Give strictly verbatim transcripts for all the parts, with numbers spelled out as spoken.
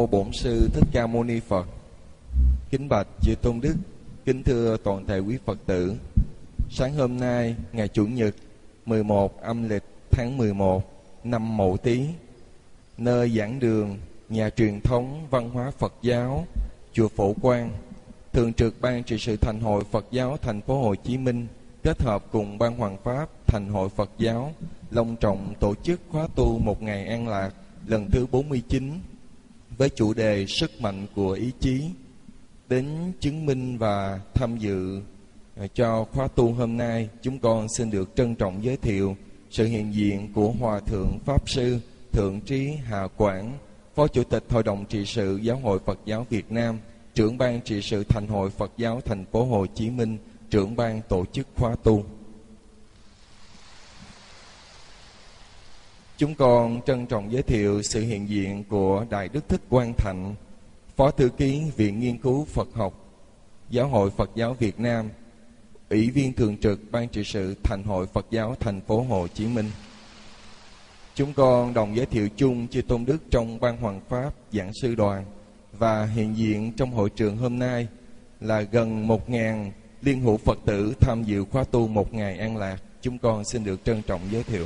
Bổn Sư Thích Ca Mâu Ni Phật. Kính bạch chư tôn đức, kính thưa toàn thể quý Phật tử. Sáng hôm nay, ngày Chủ nhật mười một âm lịch tháng mười một năm Mậu Tý, nơi giảng đường nhà truyền thống văn hóa Phật giáo chùa Phổ Quang, thường trực ban trị sự Thành hội Phật giáo thành phố Hồ Chí Minh kết hợp cùng ban Hoàng pháp Thành hội Phật giáo long trọng tổ chức khóa tu một ngày an lạc lần thứ bốn mươi chín với chủ đề sức mạnh của ý chí. Đến chứng minh và tham dự cho khóa tu hôm nay, chúng con xin được trân trọng giới thiệu sự hiện diện của Hòa Thượng Pháp Sư Thượng Trí Hạ Quảng, Phó Chủ tịch Hội đồng trị sự Giáo hội Phật giáo Việt Nam, trưởng ban trị sự Thành hội Phật giáo thành phố Hồ Chí Minh, trưởng ban tổ chức khóa tu. Chúng con trân trọng giới thiệu sự hiện diện của Đại Đức Thích Quang Thạnh, Phó Thư ký Viện Nghiên cứu Phật học Giáo hội Phật giáo Việt Nam, Ủy viên thường trực ban trị sự Thành hội Phật giáo thành phố Hồ Chí Minh. Chúng con đồng giới thiệu chung chư tôn đức trong ban Hoàng pháp giảng sư đoàn, và hiện diện trong hội trường hôm nay là gần một ngàn liên hữu Phật tử tham dự khóa tu một ngày an lạc. Chúng con xin được trân trọng giới thiệu.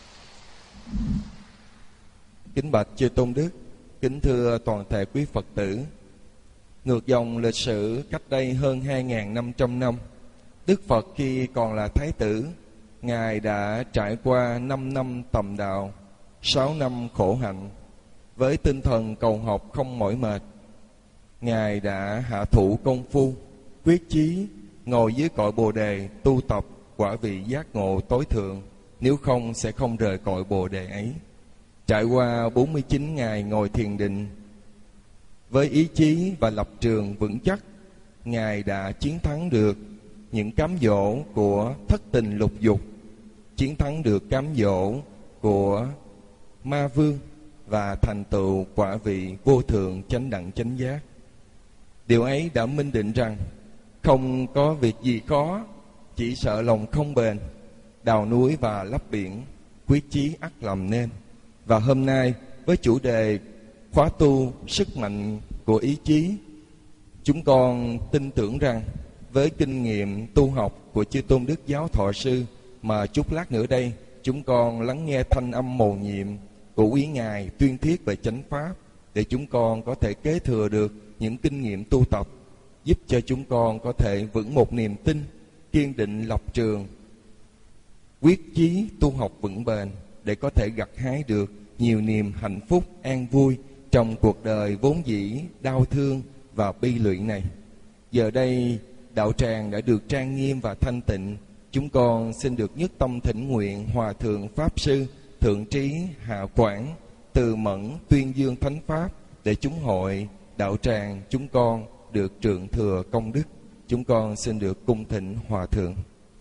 Kính bạch chư tôn đức, kính thưa toàn thể quý Phật tử. Ngược dòng lịch sử cách đây hơn hai nghìn năm trăm năm, Đức Phật khi còn là Thái tử, Ngài đã trải qua năm năm tầm đạo, sáu năm khổ hạnh. Với tinh thần cầu học không mỏi mệt, Ngài đã hạ thủ công phu, quyết chí ngồi dưới cội Bồ Đề tu tập quả vị giác ngộ tối thượng, nếu không sẽ không rời cội Bồ Đề ấy. Trải qua bốn mươi chín ngày ngồi thiền định, với ý chí và lập trường vững chắc, Ngài đã chiến thắng được những cám dỗ của thất tình lục dục, chiến thắng được cám dỗ của ma vương, và thành tựu quả vị vô thượng chánh đẳng chánh giác. Điều ấy đã minh định rằng không có việc gì khó, chỉ sợ lòng không bền. Đào núi và lấp biển, quyết chí ắt làm nên. Và hôm nay với chủ đề khóa tu sức mạnh của ý chí, chúng con tin tưởng rằng với kinh nghiệm tu học của chư tôn đức giáo thọ sư, mà chút lát nữa đây chúng con lắng nghe thanh âm mầu nhiệm của quý ngài tuyên thuyết về chánh pháp, để chúng con có thể kế thừa được những kinh nghiệm tu tập, giúp cho chúng con có thể vững một niềm tin, kiên định lập trường, quyết chí tu học vững bền, để có thể gặt hái được nhiều niềm hạnh phúc an vui trong cuộc đời vốn dĩ đau thương và bi lụy này. Giờ đây đạo tràng đã được trang nghiêm và thanh tịnh, chúng con xin được nhất tâm thỉnh nguyện Hòa Thượng Pháp Sư Thượng Trí Hạ Quảng từ mẫn tuyên dương thánh pháp, để chúng hội đạo tràng chúng con được trượng thừa công đức. Chúng con xin được cung thỉnh Hòa Thượng.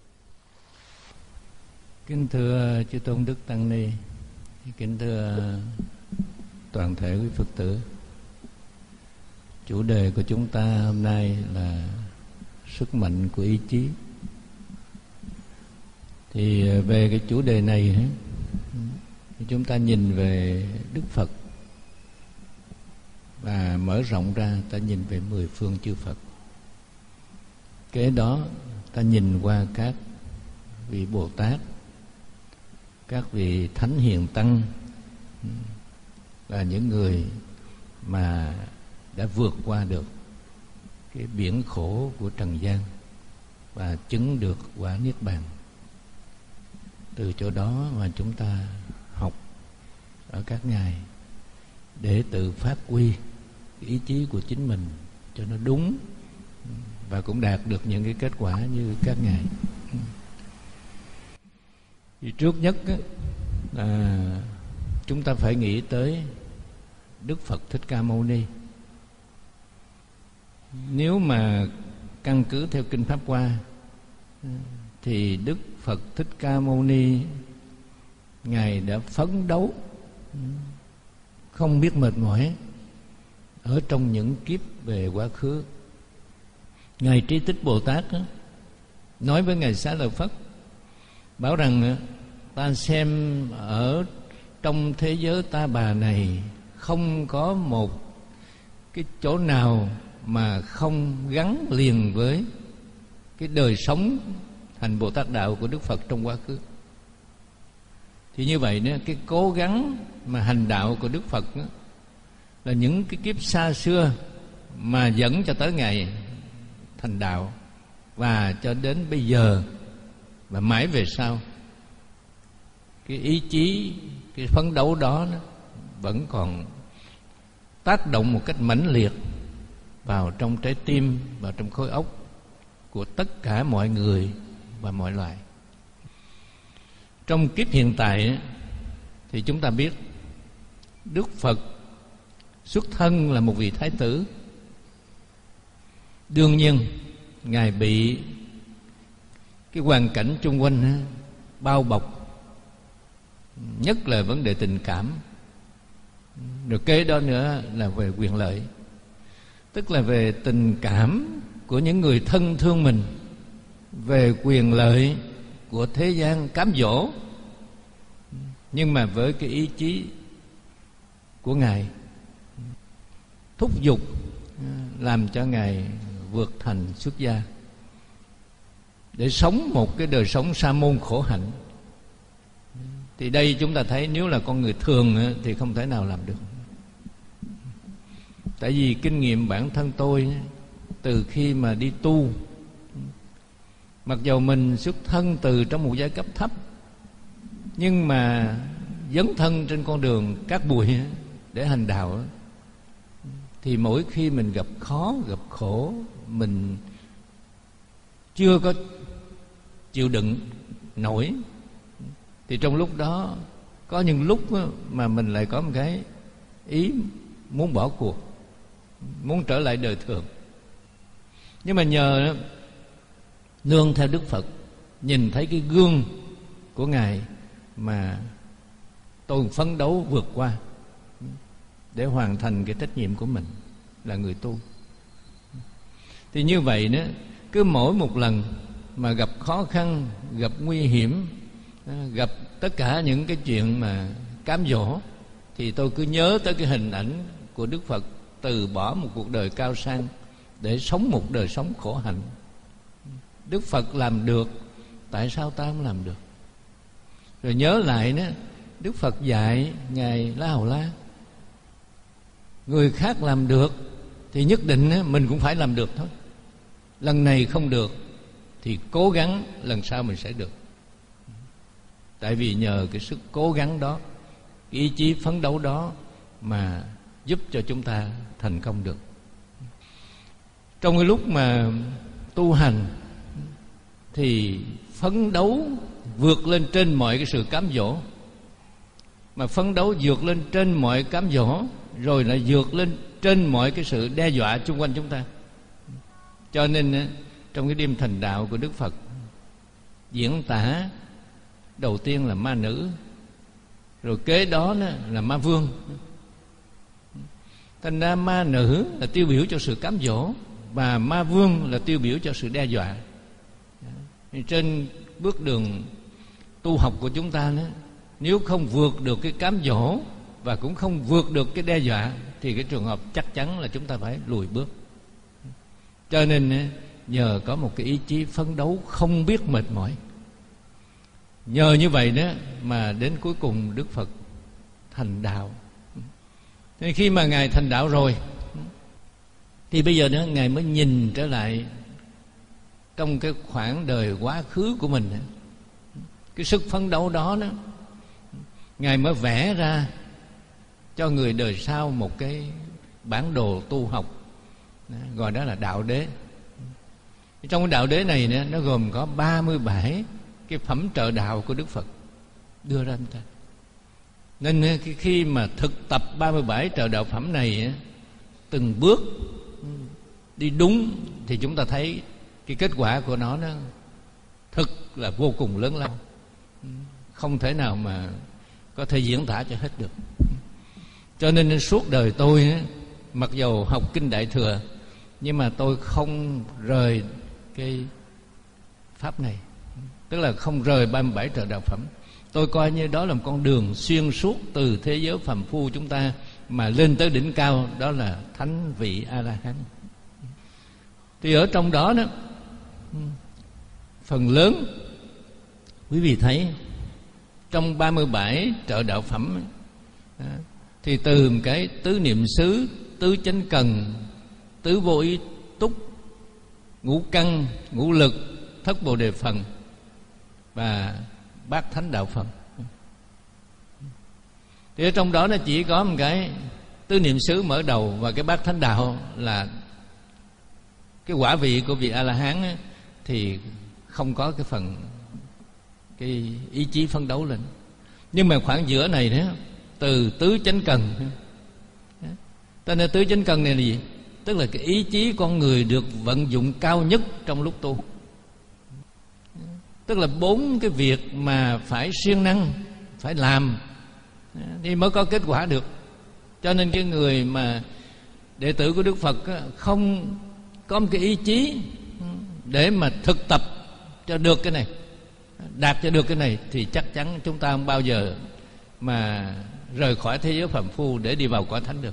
Kính thưa chư tôn đức tăng ni, kính thưa toàn thể quý Phật tử. Chủ đề của chúng ta hôm nay là sức mạnh của ý chí. Thì về cái chủ đề này thì chúng ta nhìn về Đức Phật, và mở rộng ra ta nhìn về mười phương chư Phật. Kế đó ta nhìn qua các vị Bồ Tát, các vị Thánh Hiền Tăng, là những người mà đã vượt qua được cái biển khổ của trần gian và chứng được quả niết bàn. Từ chỗ đó mà chúng ta học ở các ngài để tự phát huy ý chí của chính mình cho nó đúng, và cũng đạt được những cái kết quả như các ngài. Thì trước nhất á, là chúng ta phải nghĩ tới Đức Phật Thích Ca Mâu Ni. Nếu mà căn cứ theo Kinh Pháp Hoa thì Đức Phật Thích Ca Mâu Ni Ngài đã phấn đấu không biết mệt mỏi ở trong những kiếp về quá khứ. Ngài Trí Tích Bồ Tát đó, nói với Ngài Xá Lợi Phất, bảo rằng ta xem ở trong thế giới ta bà này không có một cái chỗ nào mà không gắn liền với cái đời sống hành Bồ Tát đạo của Đức Phật trong quá khứ. Thì như vậy nữa, cái cố gắng mà hành đạo của Đức Phật đó, là những cái kiếp xa xưa mà dẫn cho tới ngày thành đạo, và cho đến bây giờ và mãi về sau, cái ý chí, cái phấn đấu đó, đó vẫn còn tác động một cách mãnh liệt vào trong trái tim, vào trong khối óc của tất cả mọi người và mọi loài. Trong kiếp hiện tại thì chúng ta biết Đức Phật xuất thân là một vị thái tử. Đương nhiên Ngài bị cái hoàn cảnh chung quanh bao bọc, nhất là vấn đề tình cảm, rồi kế đó nữa là về quyền lợi, tức là về tình cảm của những người thân thương mình, về quyền lợi của thế gian cám dỗ. Nhưng mà với cái ý chí của Ngài thúc giục, làm cho Ngài vượt thành xuất gia để sống một cái đời sống sa môn khổ hạnh. Thì đây chúng ta thấy nếu là con người thường thì không thể nào làm được. Tại vì kinh nghiệm bản thân tôi, từ khi mà đi tu, mặc dầu mình xuất thân từ trong một giai cấp thấp, nhưng mà dấn thân trên con đường cát bụi để hành đạo, thì mỗi khi mình gặp khó, gặp khổ, mình chưa có chịu đựng nổi, thì trong lúc đó có những lúc mà mình lại có một cái ý muốn bỏ cuộc, muốn trở lại đời thường. Nhưng mà nhờ nương theo Đức Phật, nhìn thấy cái gương của Ngài mà tôi phấn đấu vượt qua để hoàn thành cái trách nhiệm của mình là người tu. Thì như vậy nữa, cứ mỗi một lần mà gặp khó khăn, gặp nguy hiểm, gặp tất cả những cái chuyện mà cám dỗ, thì tôi cứ nhớ tới cái hình ảnh của Đức Phật từ bỏ một cuộc đời cao sang để sống một đời sống khổ hạnh. Đức Phật làm được, tại sao ta không làm được? Rồi nhớ lại nữa, Đức Phật dạy Ngài La Hầu La, người khác làm được thì nhất định mình cũng phải làm được thôi. Lần này không được thì cố gắng lần sau mình sẽ được. Tại vì nhờ cái sức cố gắng đó, cái ý chí phấn đấu đó mà giúp cho chúng ta thành công được. Trong cái lúc mà tu hành thì phấn đấu vượt lên trên mọi cái sự cám dỗ, mà phấn đấu vượt lên trên mọi cám dỗ, rồi lại vượt lên trên mọi cái sự đe dọa xung quanh chúng ta. Cho nên trong cái đêm thành đạo của Đức Phật diễn tả đầu tiên là ma nữ, rồi kế đó là ma vương. Thành ra ma nữ là tiêu biểu cho sự cám dỗ, và ma vương là tiêu biểu cho sự đe dọa. Trên bước đường tu học của chúng ta đó, nếu không vượt được cái cám dỗ và cũng không vượt được cái đe dọa, thì cái trường hợp chắc chắn là chúng ta phải lùi bước. Cho nên nhờ có một cái ý chí phấn đấu không biết mệt mỏi, nhờ như vậy đó mà đến cuối cùng Đức Phật thành đạo. Nên khi mà Ngài thành đạo rồi thì bây giờ đó Ngài mới nhìn trở lại trong cái khoảng đời quá khứ của mình, cái sức phấn đấu đó đó, Ngài mới vẽ ra cho người đời sau một cái bản đồ tu học, gọi đó là đạo đế. Trong cái đạo đế này nó gồm có ba mươi bảy cái phẩm trợ đạo của Đức Phật đưa ra chúng ta. Nên khi mà thực tập ba mươi bảy trợ đạo phẩm này, từng bước đi đúng, thì chúng ta thấy cái kết quả của nó, nó thực là vô cùng lớn lao, không thể nào mà có thể diễn tả cho hết được. Cho nên suốt đời tôi, mặc dầu học kinh Đại Thừa, nhưng mà tôi không rời cái pháp này, tức là không rời ba mươi bảy trợ đạo phẩm. Tôi coi như đó là một con đường xuyên suốt từ thế giới phàm phu chúng ta mà lên tới đỉnh cao, đó là thánh vị A-la-hán. Thì ở trong đó đó, phần lớn quý vị thấy trong ba mươi bảy trợ đạo phẩm thì từ cái tứ niệm xứ, tứ chánh cần, tứ vô ý túc, ngũ căn, ngũ lực, thất bồ đề phần và bát thánh đạo phần. Thì ở trong đó nó chỉ có một cái tứ niệm xứ mở đầu, và cái bát thánh đạo là cái quả vị của vị A-la-hán ấy, thì không có cái phần cái ý chí phấn đấu lên. Nhưng mà khoảng giữa này đó, từ tứ chánh cần, cho nên tứ chánh cần này là gì? Tức là cái ý chí con người được vận dụng cao nhất trong lúc tu. Tức là bốn cái việc mà phải siêng năng, phải làm thì mới có kết quả được. Cho nên cái người mà đệ tử của Đức Phật không có một cái ý chí để mà thực tập cho được cái này, đạt cho được cái này, thì chắc chắn chúng ta không bao giờ mà rời khỏi thế giới phàm phu để đi vào cõi thánh được.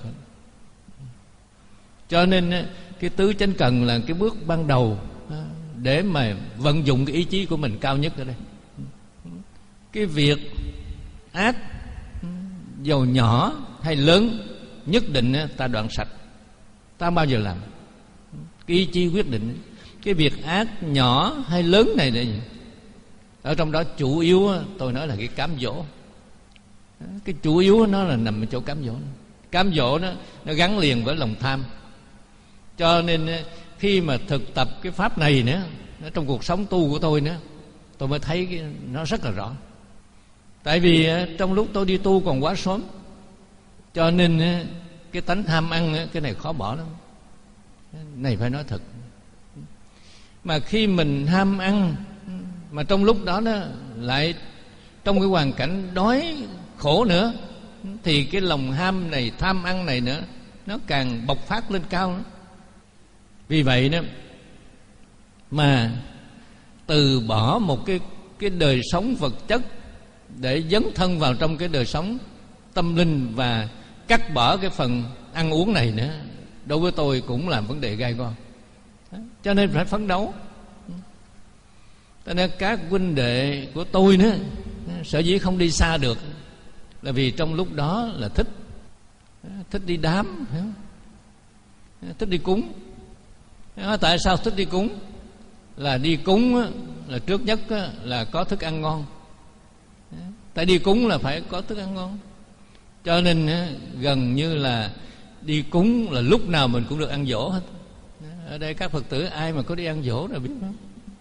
Cho nên cái tứ chánh cần là cái bước ban đầu để mà vận dụng cái ý chí của mình cao nhất ở đây. Cái việc ác dầu nhỏ hay lớn nhất định ta đoạn sạch, ta không bao giờ làm. Cái ý chí quyết định. Cái việc ác nhỏ hay lớn này là gì? Ở trong đó chủ yếu tôi nói là cái cám dỗ. Cái chủ yếu nó là nằm ở chỗ cám dỗ. Cám dỗ nó, nó gắn liền với lòng tham. Cho nên khi mà thực tập cái pháp này nữa, trong cuộc sống tu của tôi nữa, tôi mới thấy cái, nó rất là rõ. Tại vì trong lúc tôi đi tu còn quá sớm, cho nên cái tánh ham ăn, cái này khó bỏ lắm. Này phải nói thật. Mà khi mình ham ăn, mà trong lúc đó nó lại trong cái hoàn cảnh đói khổ nữa, thì cái lòng ham này, tham ăn này nữa, nó càng bộc phát lên cao nữa. Vì vậy đó mà từ bỏ một cái cái đời sống vật chất để dấn thân vào trong cái đời sống tâm linh và cắt bỏ cái phần ăn uống này nữa, đối với tôi cũng là vấn đề gai go. Cho nên phải phấn đấu. Cho nên các huynh đệ của tôi nữa sở dĩ không đi xa được là vì trong lúc đó là thích thích đi đám, thích đi cúng. Tại sao thích đi cúng? Là đi cúng là trước nhất là có thức ăn ngon. Tại đi cúng là phải có thức ăn ngon. Cho nên gần như là đi cúng là lúc nào mình cũng được ăn dỗ hết. Ở đây các Phật tử ai mà có đi ăn dỗ là biết đó.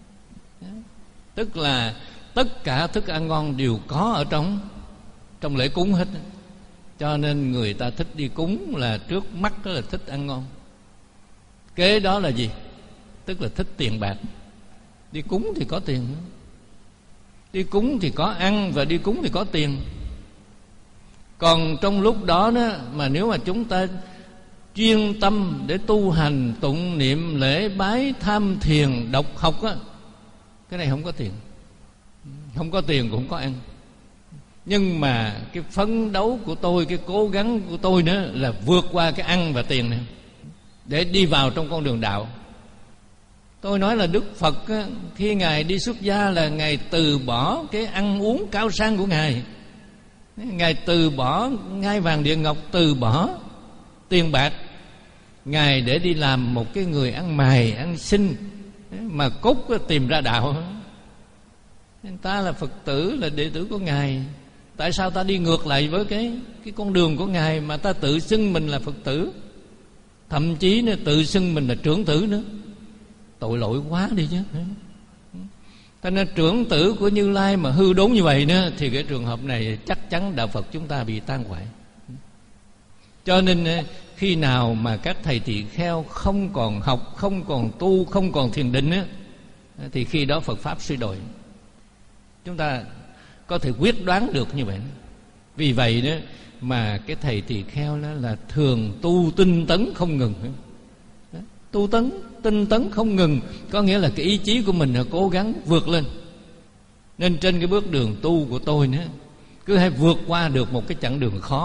Tức là tất cả thức ăn ngon đều có ở trong trong lễ cúng hết. Cho nên người ta thích đi cúng là trước mắt đó là thích ăn ngon. Kế đó là gì? Tức là thích tiền bạc. Đi cúng thì có tiền nữa. Đi cúng thì có ăn, và đi cúng thì có tiền. Còn trong lúc đó, đó mà nếu mà chúng ta chuyên tâm để tu hành, tụng niệm, lễ bái, tham thiền, đọc học á, cái này không có tiền. Không có tiền cũng có ăn. Nhưng mà cái phấn đấu của tôi, cái cố gắng của tôi nữa là vượt qua cái ăn và tiền này để đi vào trong con đường đạo. Tôi nói là Đức Phật á, khi Ngài đi xuất gia là Ngài từ bỏ cái ăn uống cao sang của Ngài. Ngài từ bỏ ngai vàng địa ngọc, từ bỏ tiền bạc, Ngài để đi làm một cái người ăn mày, ăn xin, mà cốt tìm ra đạo. Ta là Phật tử, là đệ tử của Ngài, tại sao ta đi ngược lại với cái cái con đường của Ngài mà ta tự xưng mình là Phật tử, thậm chí nữa tự xưng mình là trưởng tử nữa? Tội lỗi quá đi chứ. Cho nên trưởng tử của Như Lai mà hư đốn như vậy nữa, thì cái trường hợp này chắc chắn đạo Phật chúng ta bị tan hoại. Cho nên khi nào mà các thầy tỳ kheo không còn học, không còn tu, không còn thiền định á, thì khi đó Phật pháp suy đồi. Chúng ta có thể quyết đoán được như vậy. Vì vậy đó mà cái thầy tỳ kheo đó là thường tu tinh tấn không ngừng. Tu tấn, tinh tấn không ngừng, có nghĩa là cái ý chí của mình là cố gắng vượt lên. Nên trên cái bước đường tu của tôi nữa, cứ hay vượt qua được một cái chặng đường khó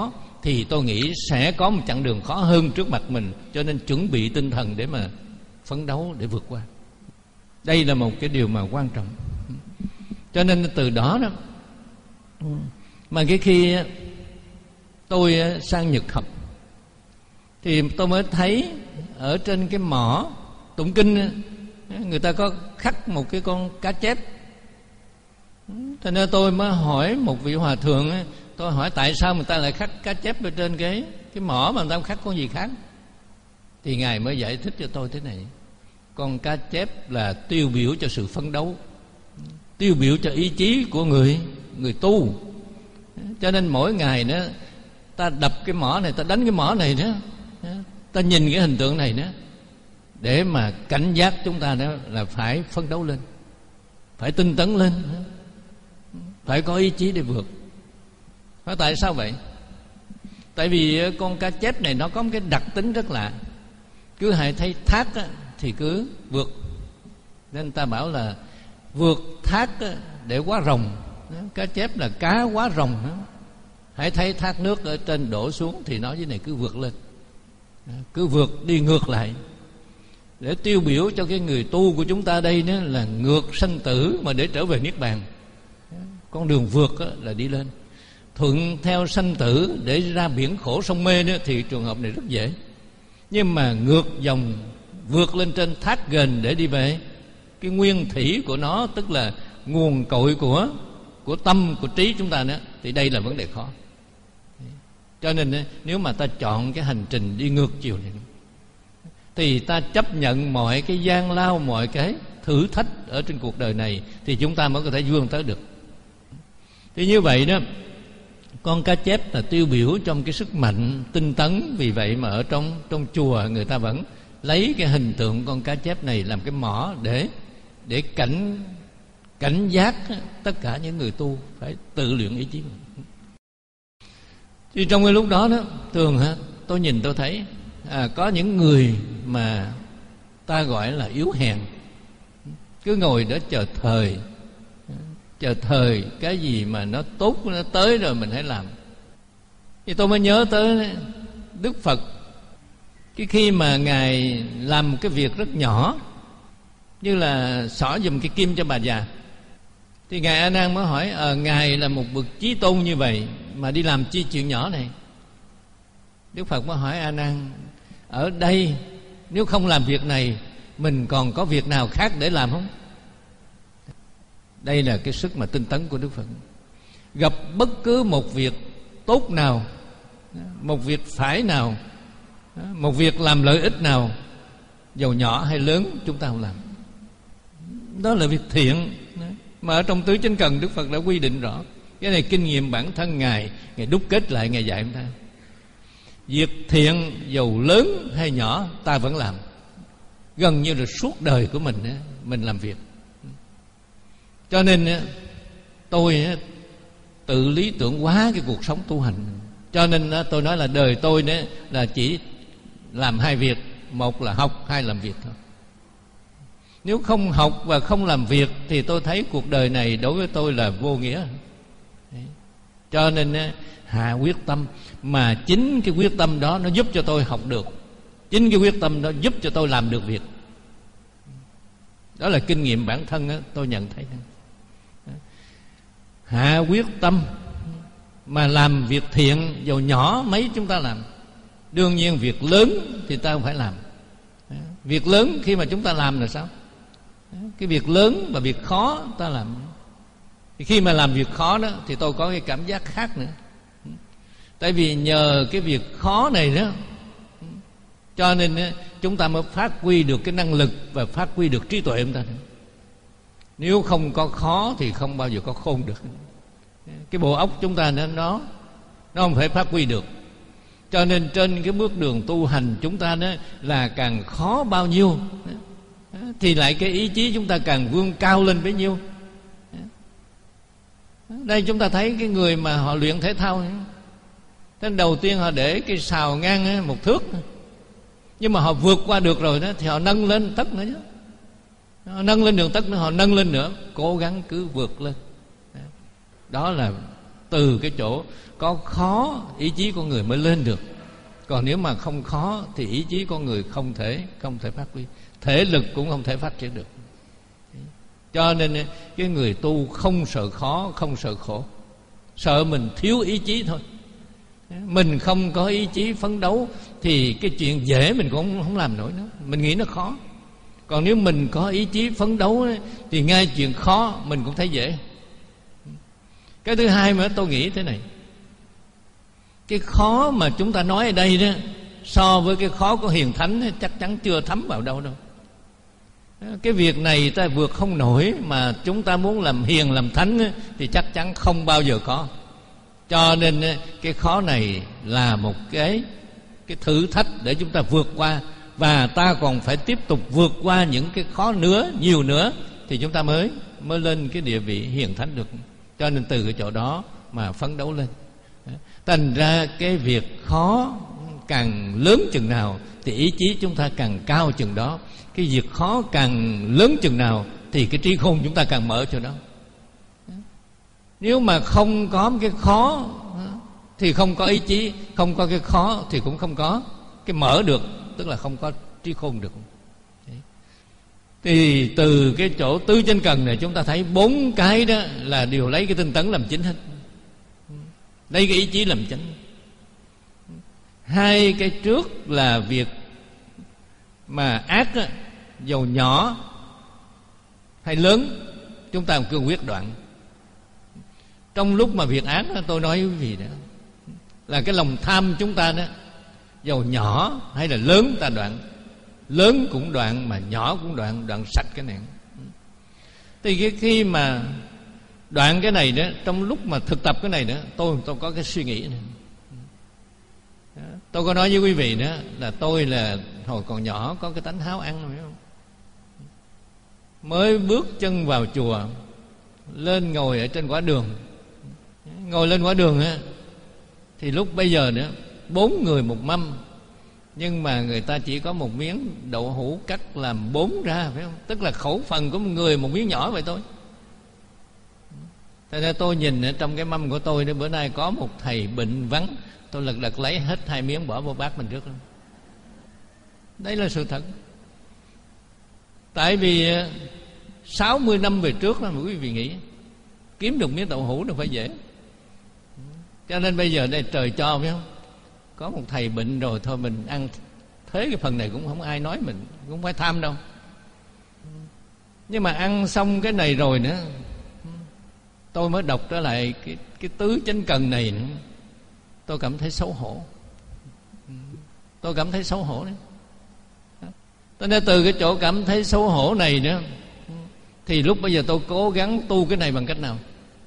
thì tôi nghĩ sẽ có một chặng đường khó hơn trước mặt mình, cho nên chuẩn bị tinh thần để mà phấn đấu để vượt qua. Đây là một cái điều mà quan trọng. Cho nên từ đó đó mà cái khi tôi sang Nhật học thì tôi mới thấy ở trên cái mỏ tụng kinh người ta có khắc một cái con cá chép. Cho nên tôi mới hỏi một vị hòa thượng, tôi hỏi tại sao người ta lại khắc cá chép ở trên cái cái mỏ mà người ta không khắc con gì khác. Thì ngài mới giải thích cho tôi thế này: con cá chép là tiêu biểu cho sự phấn đấu, tiêu biểu cho ý chí của người người tu. Cho nên mỗi ngày đó ta đập cái mỏ này, ta đánh cái mỏ này đó, ta nhìn cái hình tượng này đó, để mà cảnh giác chúng ta đó là phải phấn đấu lên, phải tinh tấn lên, phải có ý chí để vượt. Nói tại sao vậy? Tại vì con cá chép này nó có một cái đặc tính rất lạ, cứ hãy thấy thác á, thì cứ vượt. Nên ta bảo là vượt thác á, để quá rồng. Cá chép là cá quá rồng đó. Hãy thấy thác nước ở trên đổ xuống thì nói với này cứ vượt lên, cứ vượt đi ngược lại, để tiêu biểu cho cái người tu của chúng ta đây đó là ngược sanh tử mà để trở về niết bàn. Con đường vượt là đi lên, thuận theo sanh tử để ra biển khổ sông mê đó, thì trường hợp này rất dễ. Nhưng mà ngược dòng vượt lên trên thác ghềnh để đi về cái nguyên thủy của nó, tức là nguồn cội của của tâm, của trí chúng ta nữa, thì đây là vấn đề khó. Cho nên nếu mà ta chọn cái hành trình đi ngược chiều này thì ta chấp nhận mọi cái gian lao, mọi cái thử thách ở trên cuộc đời này thì chúng ta mới có thể vươn tới được. Thì như vậy đó, con cá chép là tiêu biểu trong cái sức mạnh tinh tấn. Vì vậy mà ở trong trong chùa người ta vẫn lấy cái hình tượng con cá chép này làm cái mỏ để để cảnh cảnh giác tất cả những người tu phải tự luyện ý chí. Thì trong cái lúc đó đó, thường ha, tôi nhìn tôi thấy à, có những người mà ta gọi là yếu hèn, cứ ngồi đó chờ thời, chờ thời cái gì mà nó tốt nó tới rồi mình hãy làm. Thì tôi mới nhớ tới Đức Phật, cái khi mà ngài làm một cái việc rất nhỏ, như là xỏ giùm cái kim cho bà già, thì ngài A Nan mới hỏi à, ngài là một bậc chí tôn như vậy mà đi làm chi chuyện nhỏ này? Đức Phật mới hỏi A Nan, ở đây nếu không làm việc này mình còn có việc nào khác để làm không? Đây là cái sức mà tinh tấn của Đức Phật. Gặp bất cứ một việc tốt nào, một việc phải nào, một việc làm lợi ích nào, dầu nhỏ hay lớn, chúng ta không làm. Đó là việc thiện. Mà ở trong Tứ Chánh Cần Đức Phật đã quy định rõ. Cái này kinh nghiệm bản thân Ngài, Ngài đúc kết lại, Ngài dạy chúng ta. Việc thiện dầu lớn hay nhỏ ta vẫn làm. Gần như là suốt đời của mình mình làm việc. Cho nên tôi tự lý tưởng hóa cái cuộc sống tu hành. Cho nên tôi nói là đời tôi là chỉ làm hai việc. Một là học, hai làm việc thôi. Nếu không học và không làm việc thì tôi thấy cuộc đời này đối với tôi là vô nghĩa. Cho nên hạ quyết tâm. Mà chính cái quyết tâm đó nó giúp cho tôi học được, chính cái quyết tâm đó giúp cho tôi làm được việc. Đó là kinh nghiệm bản thân đó, tôi nhận thấy đó. Hạ quyết tâm mà làm việc thiện, dầu nhỏ mấy chúng ta làm. Đương nhiên việc lớn thì ta không phải làm. Việc lớn khi mà chúng ta làm là sao? Cái việc lớn và việc khó ta làm. Thì khi mà làm việc khó đó thì tôi có cái cảm giác khác nữa. Tại vì nhờ cái việc khó này đó, cho nên chúng ta mới phát huy được cái năng lực và phát huy được trí tuệ chúng ta. Nếu không có khó thì không bao giờ có khôn được. Cái bộ óc chúng ta nó nó không thể phát huy được. Cho nên trên cái bước đường tu hành chúng ta đó là càng khó bao nhiêu thì lại cái ý chí chúng ta càng vươn cao lên bấy nhiêu. Đây chúng ta thấy cái người mà họ luyện thể thao, thế đầu tiên họ để cái sào ngang một thước, nhưng mà họ vượt qua được rồi đó thì họ nâng lên tấc nữa chứ. Họ nâng lên đường tấc nữa, họ nâng lên nữa, cố gắng cứ vượt lên. Đó là từ cái chỗ có khó ý chí con người mới lên được. Còn nếu mà không khó thì ý chí con người không thể không thể phát huy, thể lực cũng không thể phát triển được. Cho nên cái người tu không sợ khó, không sợ khổ, sợ mình thiếu ý chí thôi. Mình không có ý chí phấn đấu thì cái chuyện dễ mình cũng không, không làm nổi nữa, mình nghĩ nó khó. Còn nếu mình có ý chí phấn đấu thì ngay chuyện khó mình cũng thấy dễ. Cái thứ hai mà tôi nghĩ thế này, cái khó mà chúng ta nói ở đây đó, so với cái khó của hiền thánh chắc chắn chưa thấm vào đâu đâu. Cái việc này ta vượt không nổi, mà chúng ta muốn làm hiền làm thánh thì chắc chắn không bao giờ có. Cho nên cái khó này là một cái cái thử thách để chúng ta vượt qua, và ta còn phải tiếp tục vượt qua những cái khó nữa, nhiều nữa, thì chúng ta mới mới lên cái địa vị hiền thánh được. Cho nên từ cái chỗ đó mà phấn đấu lên. Thành ra cái việc khó càng lớn chừng nào thì ý chí chúng ta càng cao chừng đó. Cái việc khó càng lớn chừng nào thì cái trí khôn chúng ta càng mở cho nó. Nếu mà không có cái khó thì không có ý chí, không có cái khó thì cũng không có cái mở được, tức là không có trí khôn được. Đấy. Thì từ cái chỗ tứ chánh cần này chúng ta thấy bốn cái đó là đều lấy cái tinh tấn làm chính hết, lấy cái ý chí làm chính. Hai cái trước là việc mà ác á, dầu nhỏ hay lớn chúng ta cương quyết đoạn. Trong lúc mà việc ác đó, tôi nói với quý vị đó là cái lòng tham chúng ta đó, dầu nhỏ hay là lớn ta đoạn. Lớn cũng đoạn mà nhỏ cũng đoạn, đoạn sạch cái này. Thì cái khi mà đoạn cái này đó, trong lúc mà thực tập cái này đó, tôi tôi có cái suy nghĩ này. Tôi có nói với quý vị đó là tôi là hồi còn nhỏ có cái tánh háo ăn, phải không? Mới bước chân vào chùa, lên ngồi ở trên quả đường, ngồi lên quả đường á, thì lúc bây giờ nữa bốn người một mâm, nhưng mà người ta chỉ có một miếng đậu hũ cắt làm bốn ra, phải không? Tức là khẩu phần của một người một miếng nhỏ vậy thôi. Thế nên tôi nhìn ở trong cái mâm của tôi đó, bữa nay có một thầy bệnh vắng, tôi lật lật lấy hết hai miếng bỏ vô bát mình trước luôn. Đấy là sự thật. Tại vì sáu mươi năm về trước đó mà quý vị nghĩ kiếm được miếng đậu hũ đâu phải dễ. Cho nên bây giờ đây trời cho, phải không? Có một thầy bệnh rồi, thôi mình ăn thế cái phần này cũng không ai nói mình, cũng phải tham đâu. Nhưng mà ăn xong cái này rồi nữa, tôi mới đọc trở lại cái, cái tứ chánh cần này nữa. Tôi cảm thấy xấu hổ. Tôi cảm thấy xấu hổ đấy. Cho nên từ cái chỗ cảm thấy xấu hổ này nữa, thì lúc bây giờ tôi cố gắng tu cái này bằng cách nào?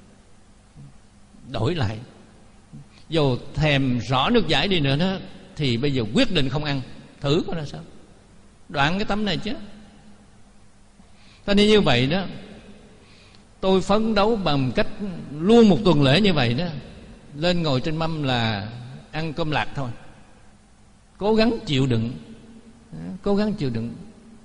Đổi lại. Dù thèm rõ nước giải đi nữa đó, thì bây giờ quyết định không ăn. Thử coi là sao. Đoạn cái tấm này chứ. Cho nên như vậy đó, tôi phấn đấu bằng cách luôn một tuần lễ như vậy đó, lên ngồi trên mâm là ăn cơm lạc thôi. Cố gắng chịu đựng. Cố gắng chịu đựng.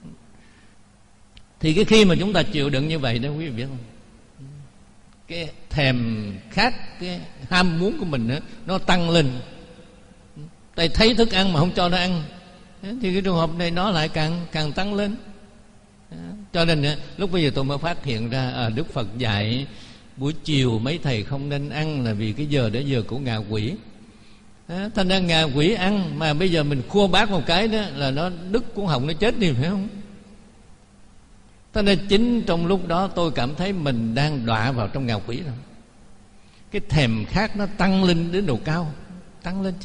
Thì cái khi mà chúng ta chịu đựng như vậy đó, quý vị biết không? Cái thèm khát, cái ham muốn của mình đó, nó tăng lên. Tại thấy thức ăn mà không cho nó ăn, thì cái trường hợp này nó lại càng càng tăng lên. Cho nên lúc bây giờ tôi mới phát hiện ra à, Đức Phật dạy buổi chiều mấy thầy không nên ăn là vì cái giờ đó giờ của ngạ quỷ. À, thành ra ngạ quỷ ăn mà bây giờ mình khua bát một cái đó là nó đứt cuốn họng, nó chết đi, phải không? Thành ra chính trong lúc đó tôi cảm thấy mình đang đọa vào trong ngạ quỷ rồi. Cái thèm khát nó tăng lên đến độ cao, tăng lên chứ.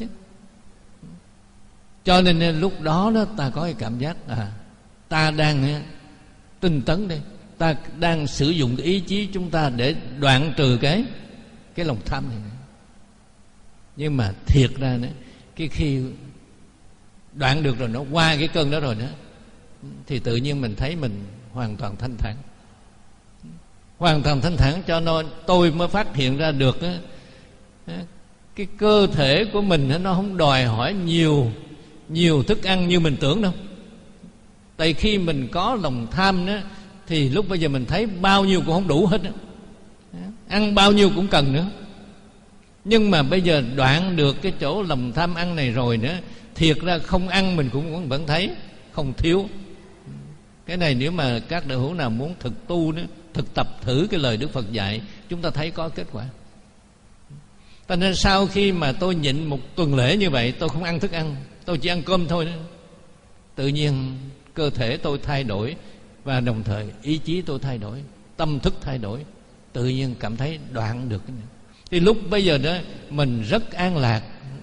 Cho nên lúc đó đó ta có cái cảm giác à, ta đang tinh tấn đây, ta đang sử dụng cái ý chí chúng ta để đoạn trừ cái cái lòng tham này. Nhưng mà thiệt ra nữa, cái khi đoạn được rồi, nó qua cái cơn đó rồi đó, thì tự nhiên mình thấy mình hoàn toàn thanh thản, hoàn toàn thanh thản. Cho nên tôi mới phát hiện ra được đó, cái cơ thể của mình nó không đòi hỏi nhiều nhiều thức ăn như mình tưởng đâu. Tại khi mình có lòng tham đó, thì lúc bây giờ mình thấy bao nhiêu cũng không đủ hết đó. Ăn bao nhiêu cũng cần nữa. Nhưng mà bây giờ đoạn được cái chỗ lòng tham ăn này rồi nữa, thiệt ra không ăn mình cũng vẫn thấy không thiếu. Cái này nếu mà các đạo hữu nào muốn thực tu nữa, thực tập thử cái lời Đức Phật dạy, chúng ta thấy có kết quả. Cho nên sau khi mà tôi nhịn một tuần lễ như vậy, tôi không ăn thức ăn, tôi chỉ ăn cơm thôi đó, tự nhiên cơ thể tôi thay đổi, và đồng thời ý chí tôi thay đổi, tâm thức thay đổi, tự nhiên cảm thấy đoạn được cái này. Thì lúc bây giờ đó mình rất an lạc.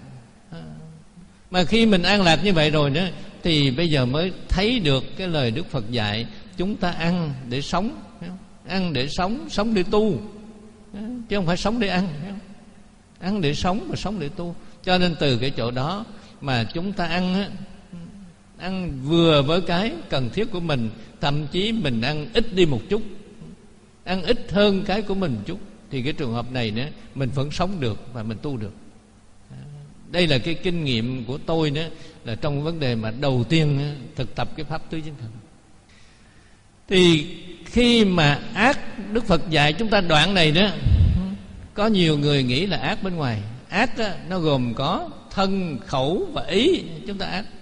Mà khi mình an lạc như vậy rồi đó, thì bây giờ mới thấy được cái lời Đức Phật dạy chúng ta ăn để sống, ăn để sống, sống để tu, chứ không phải sống để ăn. Ăn để sống và sống để tu. Cho nên từ cái chỗ đó mà chúng ta ăn, ăn vừa với cái cần thiết của mình, thậm chí mình ăn ít đi một chút, ăn ít hơn cái của mình một chút, thì cái trường hợp này nữa mình vẫn sống được và mình tu được. Đây là cái kinh nghiệm của tôi nữa, là trong vấn đề mà đầu tiên thực tập cái pháp tứ chính thần. Thì khi mà ác Đức Phật dạy chúng ta đoạn này đó, có nhiều người nghĩ là ác bên ngoài. Ác đó, nó gồm có thân, khẩu và ý. Chúng ta ác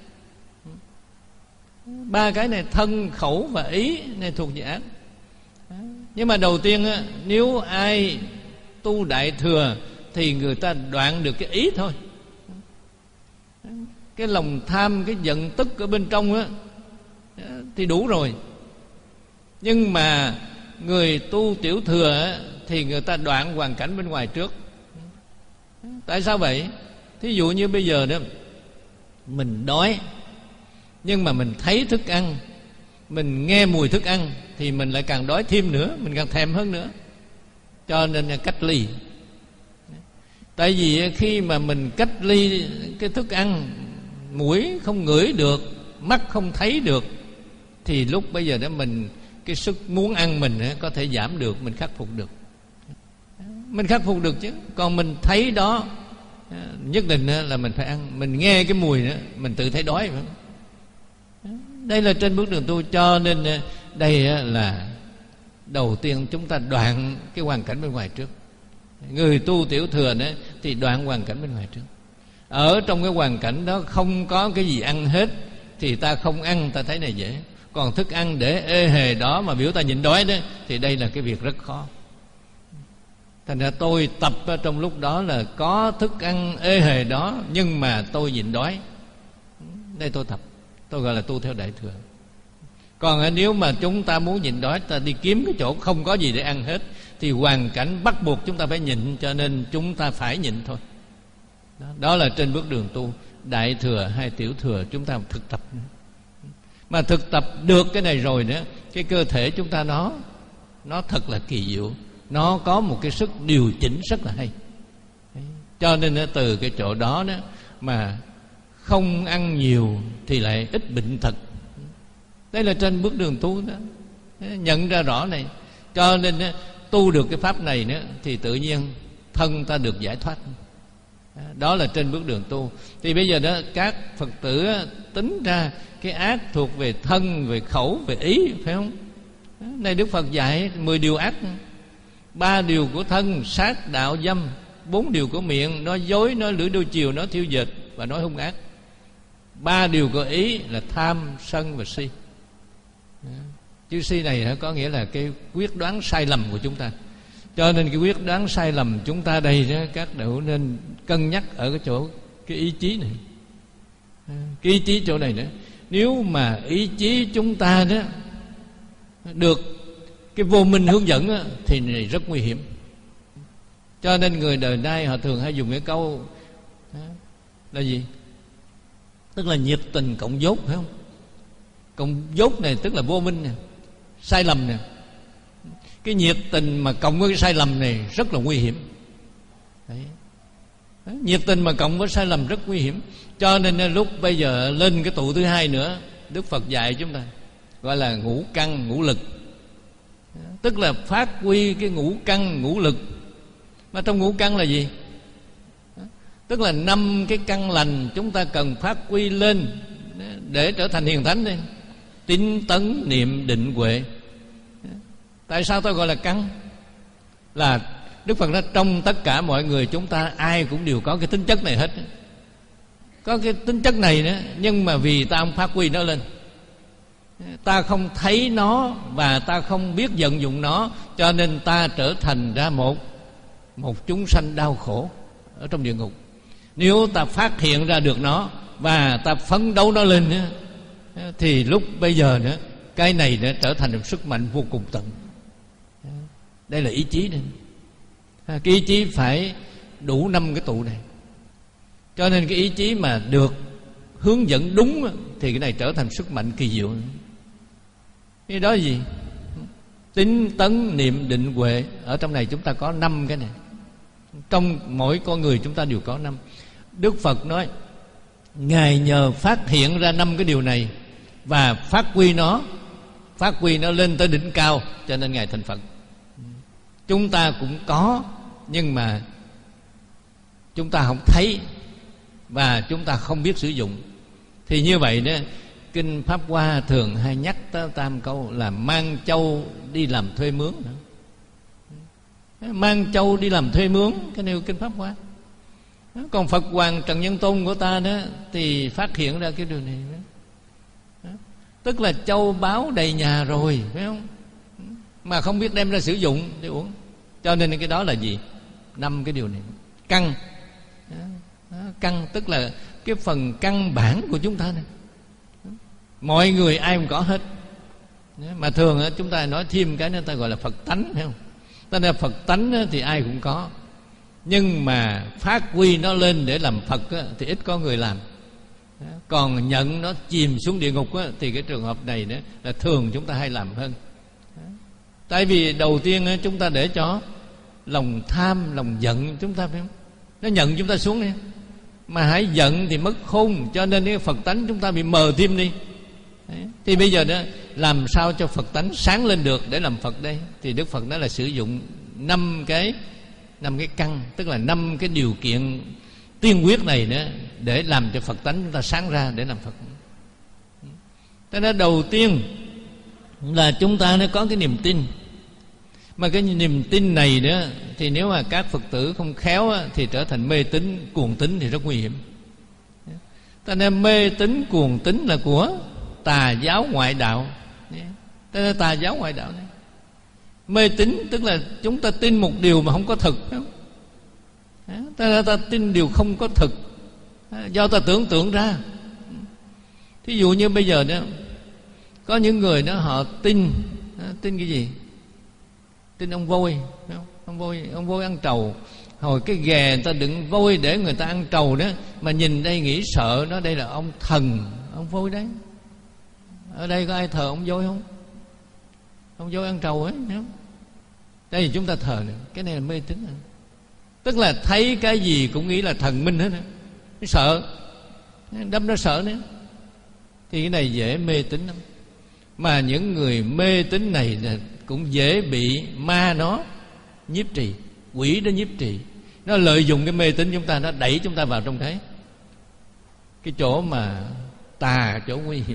ba cái này, thân, khẩu và ý này thuộc về ác. Nhưng mà đầu tiên á, nếu ai tu đại thừa thì người ta đoạn được cái ý thôi. Cái lòng tham, cái giận tức ở bên trong á thì đủ rồi. Nhưng mà người tu tiểu thừa á, thì người ta đoạn hoàn cảnh bên ngoài trước. Tại sao vậy? Thí dụ như bây giờ đó, mình đói, nhưng mà mình thấy thức ăn, mình nghe mùi thức ăn, thì mình lại càng đói thêm nữa, mình càng thèm hơn nữa. Cho nên là cách ly. Tại vì khi mà mình cách ly cái thức ăn, mũi không ngửi được, mắt không thấy được, thì lúc bây giờ đó mình, cái sức muốn ăn mình có thể giảm được, mình khắc phục được. Mình khắc phục được chứ. Còn mình thấy đó, nhất định là mình phải ăn. Mình nghe cái mùi nữa, mình tự thấy đói. Đây là trên bước đường tu. Cho nên đây là đầu tiên chúng ta đoạn cái hoàn cảnh bên ngoài trước. Người tu tiểu thừa đó thì đoạn hoàn cảnh bên ngoài trước. Ở trong cái hoàn cảnh đó không có cái gì ăn hết, thì ta không ăn, ta thấy này dễ. Còn thức ăn để ê hề đó mà biểu ta nhịn đói đó, thì đây là cái việc rất khó. Thành ra tôi tập trong lúc đó là có thức ăn ê hề đó, nhưng mà tôi nhịn đói. Đây tôi tập, tôi gọi là tu theo đại thừa. Còn nếu mà chúng ta muốn nhịn đói, ta đi kiếm cái chỗ không có gì để ăn hết, thì hoàn cảnh bắt buộc chúng ta phải nhịn, cho nên chúng ta phải nhịn thôi. Đó, đó là trên bước đường tu đại thừa hay tiểu thừa, chúng ta thực tập. Mà thực tập được cái này rồi nữa, cái cơ thể chúng ta nó nó thật là kỳ diệu, nó có một cái sức điều chỉnh rất là hay. Cho nên từ cái chỗ đó đó mà không ăn nhiều thì lại ít bệnh tật. Đây là trên bước đường tu đó, nhận ra rõ này. Cho nên tu được cái pháp này nữa thì tự nhiên thân ta được giải thoát. Đó là trên bước đường tu. Thì bây giờ đó các Phật tử tính ra cái ác thuộc về thân, về khẩu, về ý, phải không? Này Đức Phật dạy mười điều ác. Ba điều của thân, sát, đạo, dâm. Bốn điều của miệng, nói dối, nói lưỡi đôi chiều, nói thiêu dệt và nói hung ác. Ba điều của ý là tham, sân và si. Chữ si này có nghĩa là cái quyết đoán sai lầm của chúng ta. Cho nên cái quyết đoán sai lầm chúng ta đây đó, các đạo nên cân nhắc ở cái chỗ cái ý chí này. Cái ý chí chỗ này nữa. Nếu mà ý chí chúng ta đó được cái vô minh hướng dẫn đó, thì này rất nguy hiểm. Cho nên người đời nay họ thường hay dùng cái câu là gì? Tức là nhiệt tình cộng dốt, phải không? Cộng dốt này tức là vô minh nè, sai lầm nè. Cái nhiệt tình mà cộng với cái sai lầm này rất là nguy hiểm. Đấy. Đấy. Nhiệt tình mà cộng với sai lầm rất nguy hiểm. Cho nên lúc bây giờ lên cái tụ thứ hai nữa, Đức Phật dạy chúng ta gọi là ngũ căn ngũ lực. Tức là phát huy cái ngũ căn ngũ lực. Mà trong ngũ căn là gì? Tức là năm cái căn lành chúng ta cần phát huy lên để trở thành hiền thánh đi. Tín tấn niệm định huệ. Tại sao tôi gọi là căn? Là Đức Phật nói trong tất cả mọi người chúng ta ai cũng đều có cái tính chất này hết, có cái tính chất này nữa, nhưng mà vì ta không phát huy nó lên, ta không thấy nó và ta không biết vận dụng nó, cho nên ta trở thành ra một một chúng sanh đau khổ ở trong địa ngục. Nếu ta phát hiện ra được nó và ta phấn đấu nó lên nữa, thì lúc bây giờ nữa cái này đã trở thành một sức mạnh vô cùng tận. Đây là ý chí này. Cái ý chí phải đủ năm cái tụ này. Cho nên cái ý chí mà được hướng dẫn đúng thì cái này trở thành sức mạnh kỳ diệu. Cái đó là gì? Tín tấn niệm định huệ. Ở trong này chúng ta có năm cái này. Trong mỗi con người chúng ta đều có năm. Đức Phật nói Ngài nhờ phát hiện ra năm cái điều này và phát huy nó, phát huy nó lên tới đỉnh cao, cho nên Ngài thành Phật. Chúng ta cũng có, nhưng mà chúng ta không thấy và chúng ta không biết sử dụng. Thì như vậy đó, Kinh Pháp Hoa thường hay nhắc tới tam câu là mang châu đi làm thuê mướn. Mang châu đi làm thuê mướn, cái nêu Kinh Pháp Hoa. Còn Phật Hoàng Trần Nhân Tôn của ta đó thì phát hiện ra cái điều này đó. Tức là châu báu đầy nhà rồi, phải không? Mà không biết đem ra sử dụng để uống. Cho nên cái đó là gì? Năm cái điều này. Căn. Căn tức là cái phần căn bản của chúng ta này. Mọi người ai cũng có hết. Mà thường chúng ta nói thêm cái người ta gọi là Phật tánh, phải không? Ta nói Phật tánh thì ai cũng có, nhưng mà phát huy nó lên để làm Phật thì ít có người làm. Còn nhận nó chìm xuống địa ngục thì cái trường hợp này đó là thường chúng ta hay làm hơn. Tại vì đầu tiên chúng ta để cho lòng tham, lòng giận chúng ta, phải không? Nó nhận chúng ta xuống đi. Mà hãy giận thì mất khôn, cho nên cái Phật tánh chúng ta bị mờ thêm đi. Đấy. Thì bây giờ đó làm sao cho Phật tánh sáng lên được để làm Phật đây? Thì Đức Phật đó là sử dụng năm cái năm cái căn, tức là năm cái điều kiện tiên quyết này nữa để làm cho Phật tánh chúng ta sáng ra để làm Phật. Thế nên đầu tiên là chúng ta nó có cái niềm tin. Mà cái niềm tin này đó thì nếu mà các Phật tử không khéo á, thì trở thành mê tín, cuồng tín thì rất nguy hiểm. Cho nên mê tín, cuồng tín là của tà giáo ngoại đạo. Cho nên tà giáo ngoại đạo này. Mê tín tức là chúng ta tin một điều mà không có thực, phải không? Ta, ta tin điều không có thực do ta tưởng tượng ra. Thí dụ như bây giờ đó có những người đó họ tin tin cái gì? Tin ông vôi, phải không? Ông vôi, ông vôi ăn trầu. Hồi cái ghè người ta đựng vôi để người ta ăn trầu đó, mà nhìn đây nghĩ sợ nó đây là ông thần, ông vôi đấy. Ở đây có ai thờ ông vôi không? Ông vôi ăn trầu ấy, phải không? Đây thì chúng ta thờ này. Cái này là mê tín này. Tức là thấy cái gì cũng nghĩ là thần minh hết. Nó sợ, đâm nó sợ nữa. Thì cái này dễ mê tín lắm. Mà những người mê tín này cũng dễ bị ma nó nhiếp trì, quỷ nó nhiếp trì. Nó lợi dụng cái mê tín chúng ta, nó đẩy chúng ta vào trong cái Cái chỗ mà tà, chỗ nguy hiểm.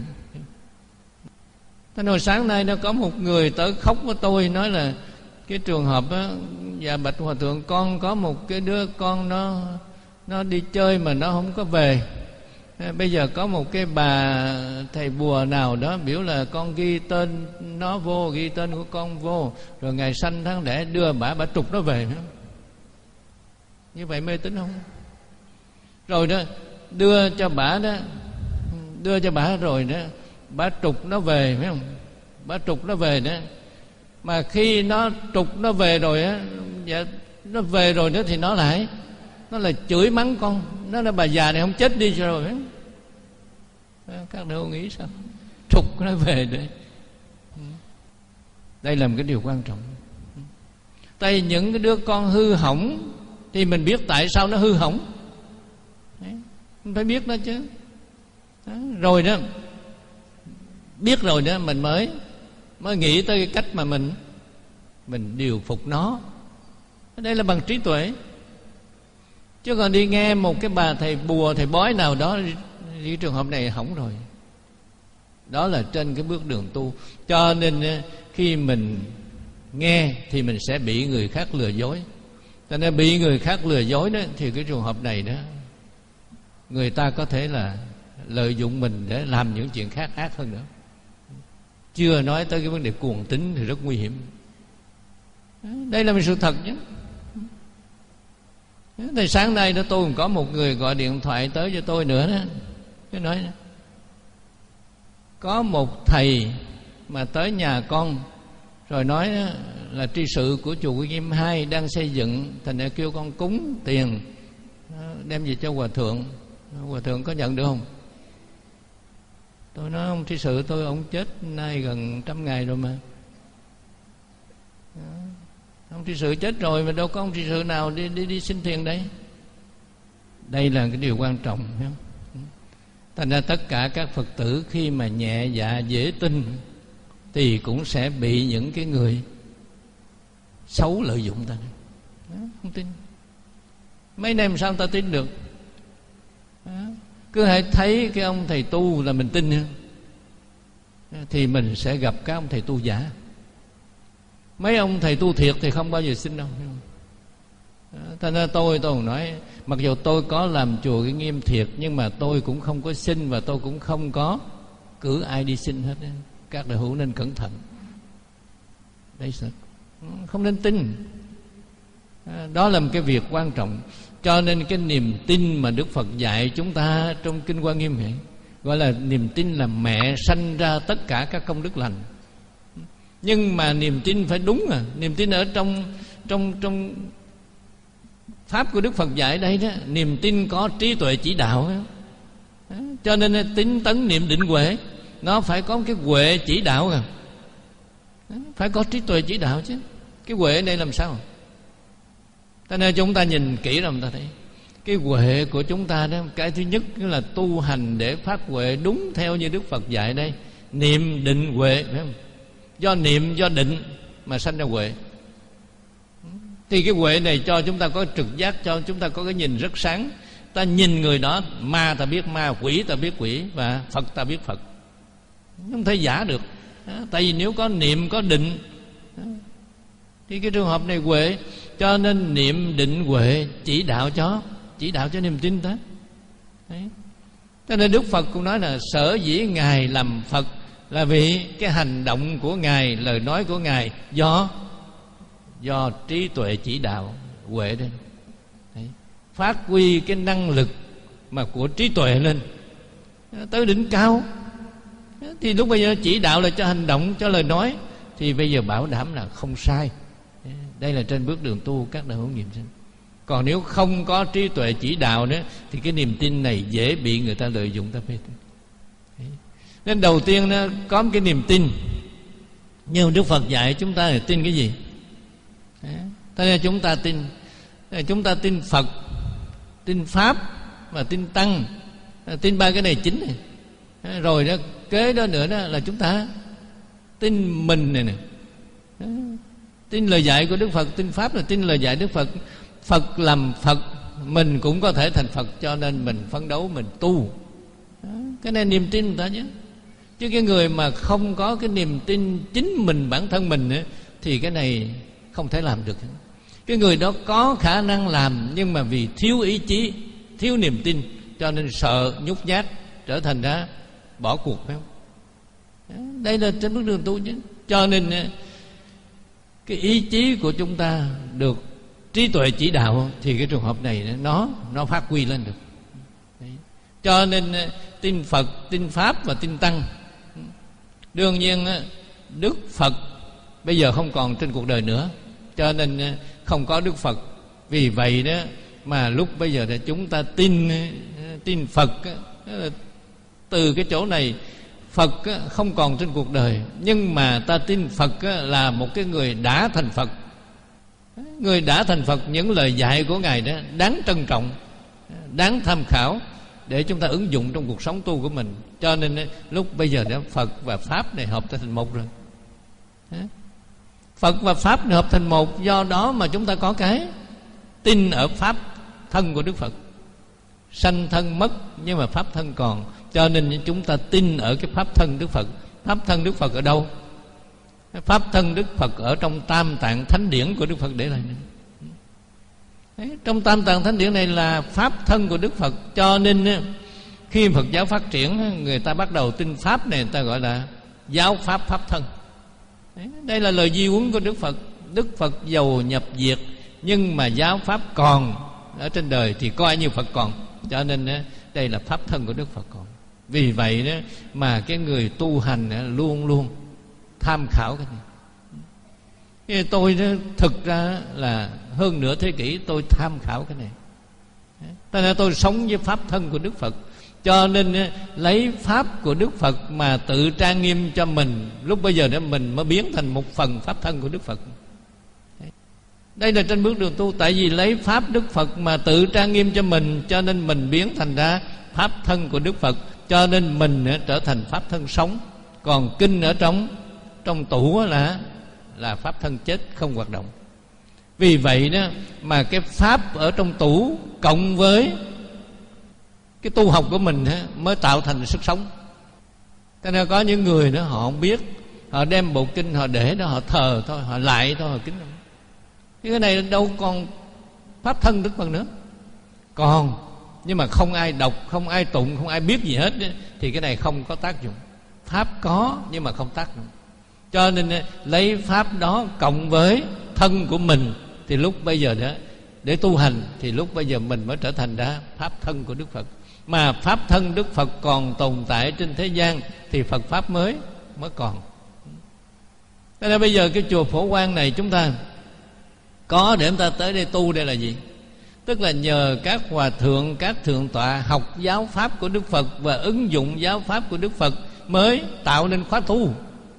Thế nói sáng nay nó có một người tới khóc với tôi, nói là cái trường hợp á, dạ bạch hòa thượng, con có một cái đứa con nó nó đi chơi mà nó không có về. Bây giờ có một cái bà thầy bùa nào đó biểu là con ghi tên nó vô, ghi tên của con vô, rồi ngày sanh tháng đẻ đưa bả, bả trục nó về. Như vậy mê tín không? Rồi đó đưa cho bả đó, đưa cho bả rồi đó, bả trục nó về, phải không? Bả trục nó về đó. Mà khi nó trục nó về rồi á, dạ, nó về rồi đó thì nó lại nó là chửi mắng con, nó là bà già này không chết đi rồi, phải không? Các đâu nghĩ sao? Trục nó về đấy. Đây là một cái điều quan trọng. Tại những cái đứa con hư hỏng thì mình biết tại sao nó hư hỏng. Đấy, mình phải biết nó chứ. Đó, rồi đó, biết rồi đó mình mới mới nghĩ tới cái cách mà mình mình điều phục nó. Đây là bằng trí tuệ. Chứ còn đi nghe một cái bà thầy bùa, thầy bói nào đó, cái trường hợp này hỏng rồi. Đó là trên cái bước đường tu. Cho nên khi mình nghe thì mình sẽ bị người khác lừa dối. Cho nên bị người khác lừa dối đó, thì cái trường hợp này đó, người ta có thể là lợi dụng mình để làm những chuyện khác ác hơn nữa. Chưa nói tới cái vấn đề cuồng tín thì rất nguy hiểm. Đây là một sự thật chứ. Thì sáng nay đó tôi còn có một người gọi điện thoại tới cho tôi nữa đó. Tôi nói có một thầy mà tới nhà con rồi nói là tri sự của chùa Quy Nghiêm hai đang xây dựng, thành ra kêu con cúng tiền đem về cho hòa thượng. Hòa thượng có nhận được không? Tôi nói ông tri sự tôi, ông chết nay gần trăm ngày rồi mà. Ông tri sự chết rồi mà đâu có ông tri sự nào đi đi đi xin tiền đây. Đây là cái điều quan trọng, thấy không? Thành ra tất cả các Phật tử khi mà nhẹ dạ dễ tin thì cũng sẽ bị những cái người xấu lợi dụng ta. Đó, không tin. Mấy này làm sao ta tin được? Đó, cứ hãy thấy cái ông thầy tu là mình tin, thì mình sẽ gặp các ông thầy tu giả. Mấy ông thầy tu thiệt thì không bao giờ xin đâu. Thành ra tôi tôi nói, mặc dù tôi có làm chùa Cái Nghiêm thiệt, nhưng mà tôi cũng không có xin, và tôi cũng không có cử ai đi xin hết. Các đại hữu nên cẩn thận. Đấy, không nên tin. Đó là một cái việc quan trọng. Cho nên cái niềm tin mà Đức Phật dạy chúng ta trong Kinh Hoa Nghiêm vậy, gọi là niềm tin là mẹ sanh ra tất cả các công đức lành. Nhưng mà niềm tin phải đúng à. Niềm tin ở trong trong trong pháp của Đức Phật dạy đây đó, niềm tin có trí tuệ chỉ đạo đó. Cho nên tín tấn niệm định huệ nó phải có cái huệ chỉ đạo à. Phải có trí tuệ chỉ đạo chứ. Cái huệ này làm sao? Cho nên chúng ta nhìn kỹ rồi chúng ta thấy cái huệ của chúng ta đó, cái thứ nhất là tu hành để phát huệ đúng theo như Đức Phật dạy đây. Niệm định huệ, phải không? Do niệm, do định mà sanh ra huệ. Thì cái huệ này cho chúng ta có trực giác, cho chúng ta có cái nhìn rất sáng. Ta nhìn người đó, ma ta biết ma, quỷ ta biết quỷ, và Phật ta biết Phật. Không thể giả được. Tại vì nếu có niệm, có định thì cái trường hợp này huệ. Cho nên niệm định huệ chỉ đạo cho Chỉ đạo cho niềm tin ta. Đấy. Cho nên Đức Phật cũng nói là sở dĩ Ngài làm Phật là vì cái hành động của Ngài, lời nói của Ngài do do trí tuệ chỉ đạo, huệ đây. Đấy. Phát huy cái năng lực mà của trí tuệ lên tới đỉnh cao, thì lúc bây giờ chỉ đạo là cho hành động, cho lời nói, thì bây giờ bảo đảm là không sai. Đây là trên bước đường tu các đại hữu nghiệm sinh. Còn nếu không có trí tuệ chỉ đạo nữa thì cái niềm tin này dễ bị người ta lợi dụng ta phê. Nên đầu tiên nó có một cái niềm tin. Nhưng Đức Phật dạy chúng ta là tin cái gì? Thế nên chúng ta tin Chúng ta tin Phật, tin Pháp và tin Tăng. Tin ba cái này chính này. Rồi đó, kế đó nữa đó là chúng ta tin mình này nè. Tin lời dạy của Đức Phật. Tin Pháp là tin lời dạy Đức Phật. Phật làm Phật, mình cũng có thể thành Phật. Cho nên mình phấn đấu, mình tu. Cái này niềm tin người ta chứ. Chứ cái người mà không có cái niềm tin chính mình, bản thân mình ấy, thì cái này không thể làm được. Cái người đó có khả năng làm, nhưng mà vì thiếu ý chí, thiếu niềm tin, cho nên sợ, nhút nhát, trở thành ra bỏ cuộc, phải không? Đây là trên bước đường tu chứ. Cho nên cái ý chí của chúng ta được trí tuệ chỉ đạo, thì cái trường hợp này nó nó phát huy lên được. Đấy. Cho nên tin Phật, tin Pháp và tin Tăng. Đương nhiên Đức Phật bây giờ không còn trên cuộc đời nữa, cho nên không có Đức Phật. Vì vậy đó mà lúc bây giờ là chúng ta tin tin Phật. Từ cái chỗ này, Phật không còn trên cuộc đời, nhưng mà ta tin Phật là một cái người đã thành Phật. Người đã thành Phật, những lời dạy của Ngài đó đáng trân trọng, đáng tham khảo để chúng ta ứng dụng trong cuộc sống tu của mình. Cho nên lúc bây giờ đó Phật và Pháp này hợp thành một rồi. Phật và Pháp này hợp thành một. Do đó mà chúng ta có cái tin ở Pháp thân của Đức Phật. Sanh thân mất nhưng mà Pháp thân còn. Cho nên chúng ta tin ở cái Pháp thân Đức Phật. Pháp thân Đức Phật ở đâu? Pháp thân Đức Phật ở trong Tam Tạng Thánh Điển của Đức Phật để lại. Đấy, trong Tam Tạng Thánh Điển này là pháp thân của Đức Phật. Cho nên khi Phật giáo phát triển, người ta bắt đầu tin pháp này, người ta gọi là giáo pháp pháp thân. Đấy, đây là lời di huấn của Đức Phật. Đức Phật dầu nhập diệt, nhưng mà giáo pháp còn ở trên đời thì coi như Phật còn. Cho nên đây là pháp thân của Đức Phật còn. Vì vậy đó mà cái người tu hành luôn luôn tham khảo cái này. Tôi đó, thực ra là hơn nửa thế kỷ tôi tham khảo cái này. Cho nên tôi sống với pháp thân của Đức Phật. Cho nên lấy pháp của Đức Phật mà tự trang nghiêm cho mình. Lúc bây giờ đó mình mới biến thành một phần pháp thân của Đức Phật. Đây là trên bước đường tu. Tại vì lấy pháp Đức Phật mà tự trang nghiêm cho mình, cho nên mình biến thành ra pháp thân của Đức Phật. Cho nên mình trở thành pháp thân sống. Còn kinh ở trong trong tủ là là pháp thân chết không hoạt động. Vì vậy đó mà cái pháp ở trong tủ cộng với cái tu học của mình mới tạo thành sức sống. Cho nên có những người đó họ không biết, họ đem bộ kinh họ để đó, họ thờ thôi, họ lại thôi, họ kính. Cái này đâu còn pháp thân Đức Phật nữa. Còn nhưng mà không ai đọc, không ai tụng, không ai biết gì hết thì cái này không có tác dụng. Pháp có nhưng mà không tác dụng. Cho nên lấy pháp đó cộng với thân của mình thì lúc bây giờ đó để tu hành thì lúc bây giờ mình mới trở thành ra pháp thân của Đức Phật. Mà pháp thân Đức Phật còn tồn tại trên thế gian thì Phật pháp mới mới còn. Thế nên bây giờ cái chùa Phổ Quang này chúng ta có để chúng ta tới đây tu đây là gì? Tức là nhờ các hòa thượng, các thượng tọa học giáo pháp của Đức Phật và ứng dụng giáo pháp của Đức Phật mới tạo nên khóa tu.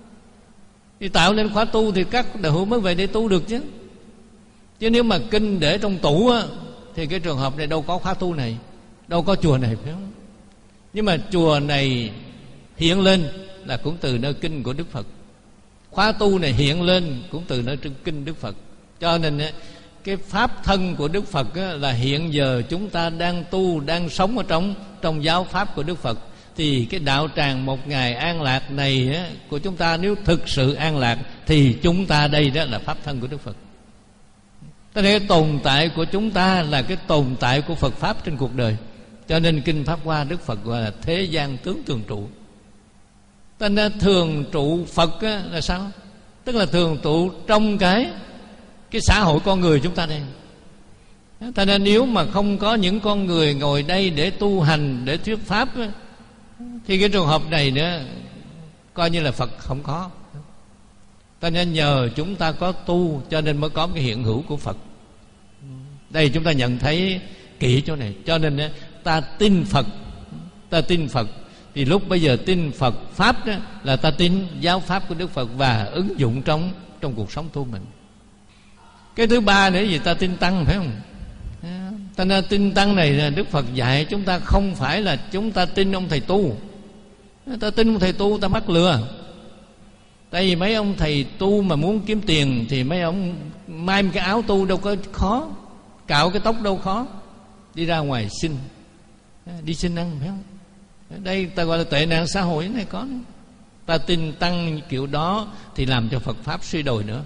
Thì tạo nên khóa tu thì các đạo hữu mới về đây tu được chứ. Chứ nếu mà kinh để trong tủ á, thì cái trường hợp này đâu có khóa tu này, đâu có chùa này, phải không? Nhưng mà chùa này hiện lên là cũng từ nơi kinh của Đức Phật. Khóa tu này hiện lên cũng từ nơi kinh Đức Phật. Cho nên cái pháp thân của Đức Phật là hiện giờ chúng ta đang tu, đang sống ở trong trong giáo pháp của Đức Phật. Thì cái đạo tràng một ngày an lạc này của chúng ta, nếu thực sự an lạc thì chúng ta đây đó là pháp thân của Đức Phật. Thế nên cái tồn tại của chúng ta là cái tồn tại của Phật pháp trên cuộc đời. Cho nên kinh Pháp Hoa Đức Phật gọi là thế gian tướng thường trụ. Thế nên thường trụ Phật là sao? Tức là thường trụ trong cái cái xã hội con người chúng ta đây. Thế nên nếu mà không có những con người ngồi đây để tu hành, để thuyết pháp thì cái trường hợp này nữa coi như là Phật không có. Cho nên nhờ chúng ta có tu cho nên mới có cái hiện hữu của Phật. Đây chúng ta nhận thấy kỹ chỗ này. Cho nên ta tin Phật, ta tin Phật thì lúc bây giờ tin Phật pháp đó là ta tin giáo pháp của Đức Phật và ứng dụng trong trong cuộc sống tu mình. Cái thứ ba nữa gì? Ta tin Tăng, phải không? Ta nên tin Tăng này là Đức Phật dạy chúng ta không phải là chúng ta tin ông thầy tu. Ta tin ông thầy tu ta mắc lừa. Tại vì mấy ông thầy tu mà muốn kiếm tiền thì mấy ông may cái áo tu đâu có khó, cạo cái tóc đâu khó, đi ra ngoài xin, đi xin ăn, phải không? Đây ta gọi là tệ nạn xã hội này có. Ta tin Tăng kiểu đó thì làm cho Phật pháp suy đồi nữa.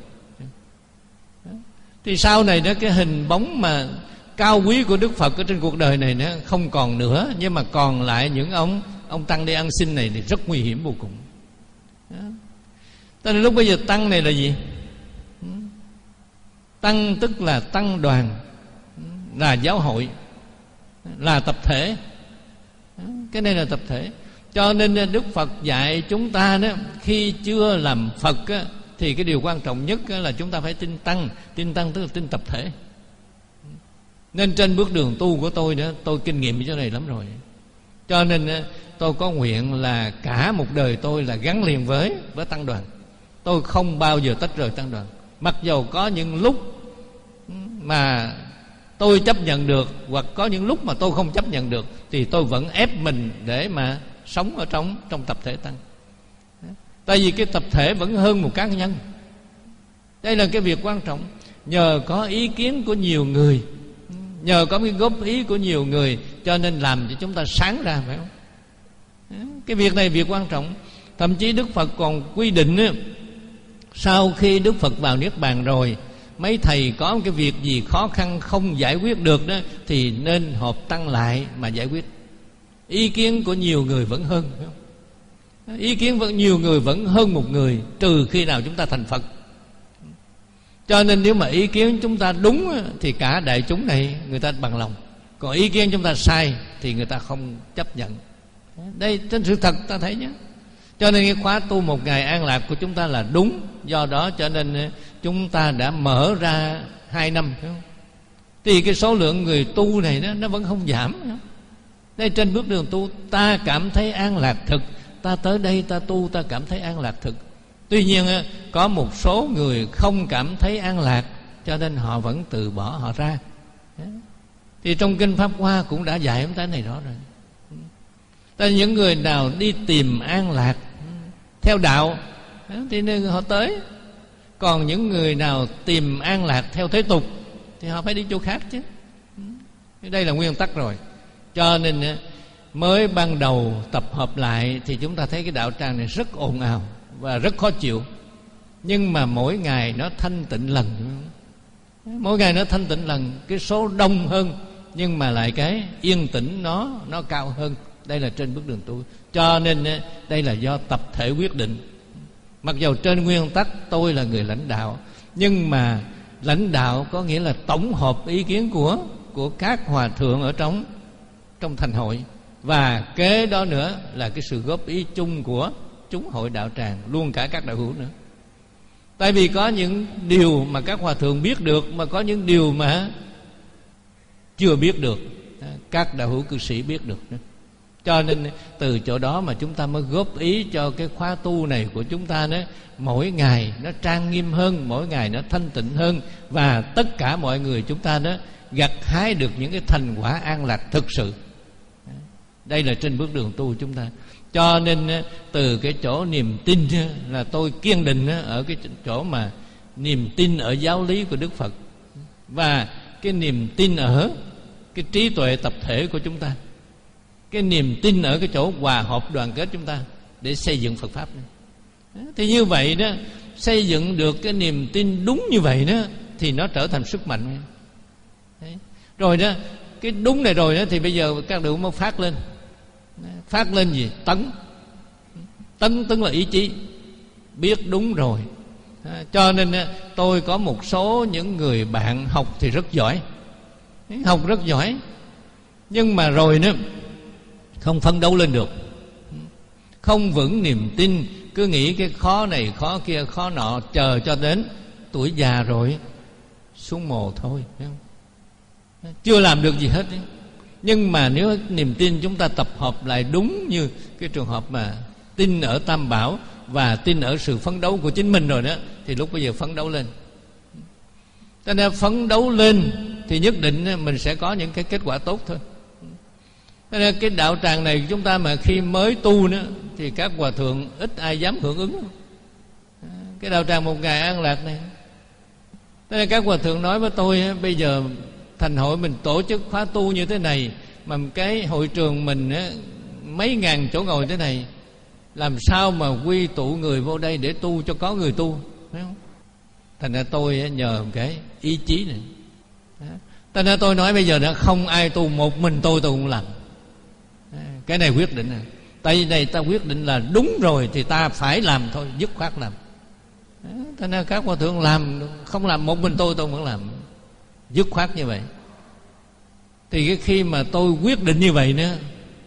Thì sau này đó cái hình bóng mà cao quý của Đức Phật ở trên cuộc đời này nó không còn nữa, nhưng mà còn lại những ông ông Tăng đi ăn xin này thì rất nguy hiểm vô cùng. Cho nên lúc bây giờ Tăng này là gì? Tăng tức là tăng đoàn, là giáo hội, là tập thể. Cái này là tập thể. Cho nên Đức Phật dạy chúng ta đó, khi chưa làm Phật á, thì cái điều quan trọng nhất là chúng ta phải tin Tăng. Tin Tăng tức là tin tập thể. Nên trên bước đường tu của tôi đó, tôi kinh nghiệm cái chỗ này lắm rồi. Cho nên tôi có nguyện là cả một đời tôi là gắn liền với với tăng đoàn. Tôi không bao giờ tách rời tăng đoàn. Mặc dầu có những lúc mà tôi chấp nhận được, hoặc có những lúc mà tôi không chấp nhận được, thì tôi vẫn ép mình để mà sống ở trong trong tập thể tăng. Tại vì cái tập thể vẫn hơn một cá nhân. Đây là cái việc quan trọng. Nhờ có ý kiến của nhiều người, nhờ có cái góp ý của nhiều người, cho nên làm cho chúng ta sáng ra, phải không? Cái việc này việc quan trọng. Thậm chí Đức Phật còn quy định, sau khi Đức Phật vào Niết Bàn rồi mấy thầy có cái việc gì khó khăn không giải quyết được đó thì nên họp tăng lại mà giải quyết. Ý kiến của nhiều người vẫn hơn, phải không? Ý kiến vẫn nhiều người vẫn hơn một người, trừ khi nào chúng ta thành Phật. Cho nên nếu mà ý kiến chúng ta đúng thì cả đại chúng này người ta bằng lòng, còn ý kiến chúng ta sai thì người ta không chấp nhận. Đây trên sự thật ta thấy nhé. Cho nên cái khóa tu một ngày an lạc của chúng ta là đúng. Do đó cho nên chúng ta đã mở ra hai năm, phải không? Thì cái số lượng người tu này đó, nó vẫn không giảm, phải không? Đây trên bước đường tu ta cảm thấy an lạc thực, ta tới đây ta tu ta cảm thấy an lạc thực. Tuy nhiên có một số người không cảm thấy an lạc, cho nên họ vẫn từ bỏ, họ ra. Thì trong Kinh Pháp Hoa cũng đã dạy chúng ta này rõ rồi. Tại những người nào đi tìm an lạc theo đạo thì nên họ tới. Còn những người nào tìm an lạc theo thế tục thì họ phải đi chỗ khác chứ. Đây là nguyên tắc rồi. Cho nên mới ban đầu tập hợp lại thì chúng ta thấy cái đạo tràng này rất ồn ào và rất khó chịu. Nhưng mà mỗi ngày nó thanh tịnh lần, mỗi ngày nó thanh tịnh lần, cái số đông hơn nhưng mà lại cái yên tĩnh nó nó cao hơn. Đây là trên bước đường tu. Cho nên đây là do tập thể quyết định. Mặc dù trên nguyên tắc tôi là người lãnh đạo, nhưng mà lãnh đạo có nghĩa là tổng hợp ý kiến của của các hòa thượng ở trong trong thành hội, và kế đó nữa là cái sự góp ý chung của chúng hội đạo tràng, luôn cả các đạo hữu nữa. Tại vì có những điều mà các hòa thượng biết được, mà có những điều mà chưa biết được, các đạo hữu cư sĩ biết được nữa. Cho nên từ chỗ đó mà chúng ta mới góp ý cho cái khóa tu này của chúng ta đó, mỗi ngày nó trang nghiêm hơn, mỗi ngày nó thanh tịnh hơn, và tất cả mọi người chúng ta đó gặt hái được những cái thành quả an lạc thực sự. Đây là trên bước đường tu chúng ta. Cho nên từ cái chỗ niềm tin là tôi kiên định ở cái chỗ mà niềm tin ở giáo lý của Đức Phật, và cái niềm tin ở cái trí tuệ tập thể của chúng ta, cái niềm tin ở cái chỗ hòa hợp đoàn kết chúng ta để xây dựng Phật Pháp này. Thì như vậy đó, xây dựng được cái niềm tin đúng như vậy đó thì nó trở thành sức mạnh. Đấy. Rồi đó, cái đúng này rồi đó thì bây giờ các đạo mới phát lên. Phát lên gì? Tấn. Tấn tức là ý chí, biết đúng rồi. Cho nên tôi có một số những người bạn học thì rất giỏi, học rất giỏi, nhưng mà rồi nữa không phấn đấu lên được, không vững niềm tin, cứ nghĩ cái khó này khó kia khó nọ, chờ cho đến tuổi già rồi xuống mồ thôi, thấy không? Chưa làm được gì hết ấy. Nhưng mà nếu niềm tin chúng ta tập hợp lại đúng như cái trường hợp mà tin ở Tam Bảo và tin ở sự phấn đấu của chính mình rồi đó, thì lúc bây giờ phấn đấu lên. Cho nên phấn đấu lên thì nhất định mình sẽ có những cái kết quả tốt thôi. Cho nên cái đạo tràng này chúng ta mà khi mới tu nữa thì các hòa thượng ít ai dám hưởng ứng cái đạo tràng một ngày an lạc này. Cho nên các hòa thượng nói với tôi, bây giờ thành hội mình tổ chức khóa tu như thế này, mà cái hội trường mình mấy ngàn chỗ ngồi thế này, làm sao mà quy tụ người vô đây để tu cho có người tu, phải không? Thành ra tôi nhờ một cái ý chí này. Thành ra tôi nói bây giờ đã không ai tu, một mình tôi tôi cũng làm. Cái này quyết định này. Tại vì này ta quyết định là đúng rồi thì ta phải làm thôi, dứt khoát làm. Thành ra các hòa thượng làm, không làm một mình tôi tôi vẫn làm, dứt khoát như vậy. Thì cái khi mà tôi quyết định như vậy nữa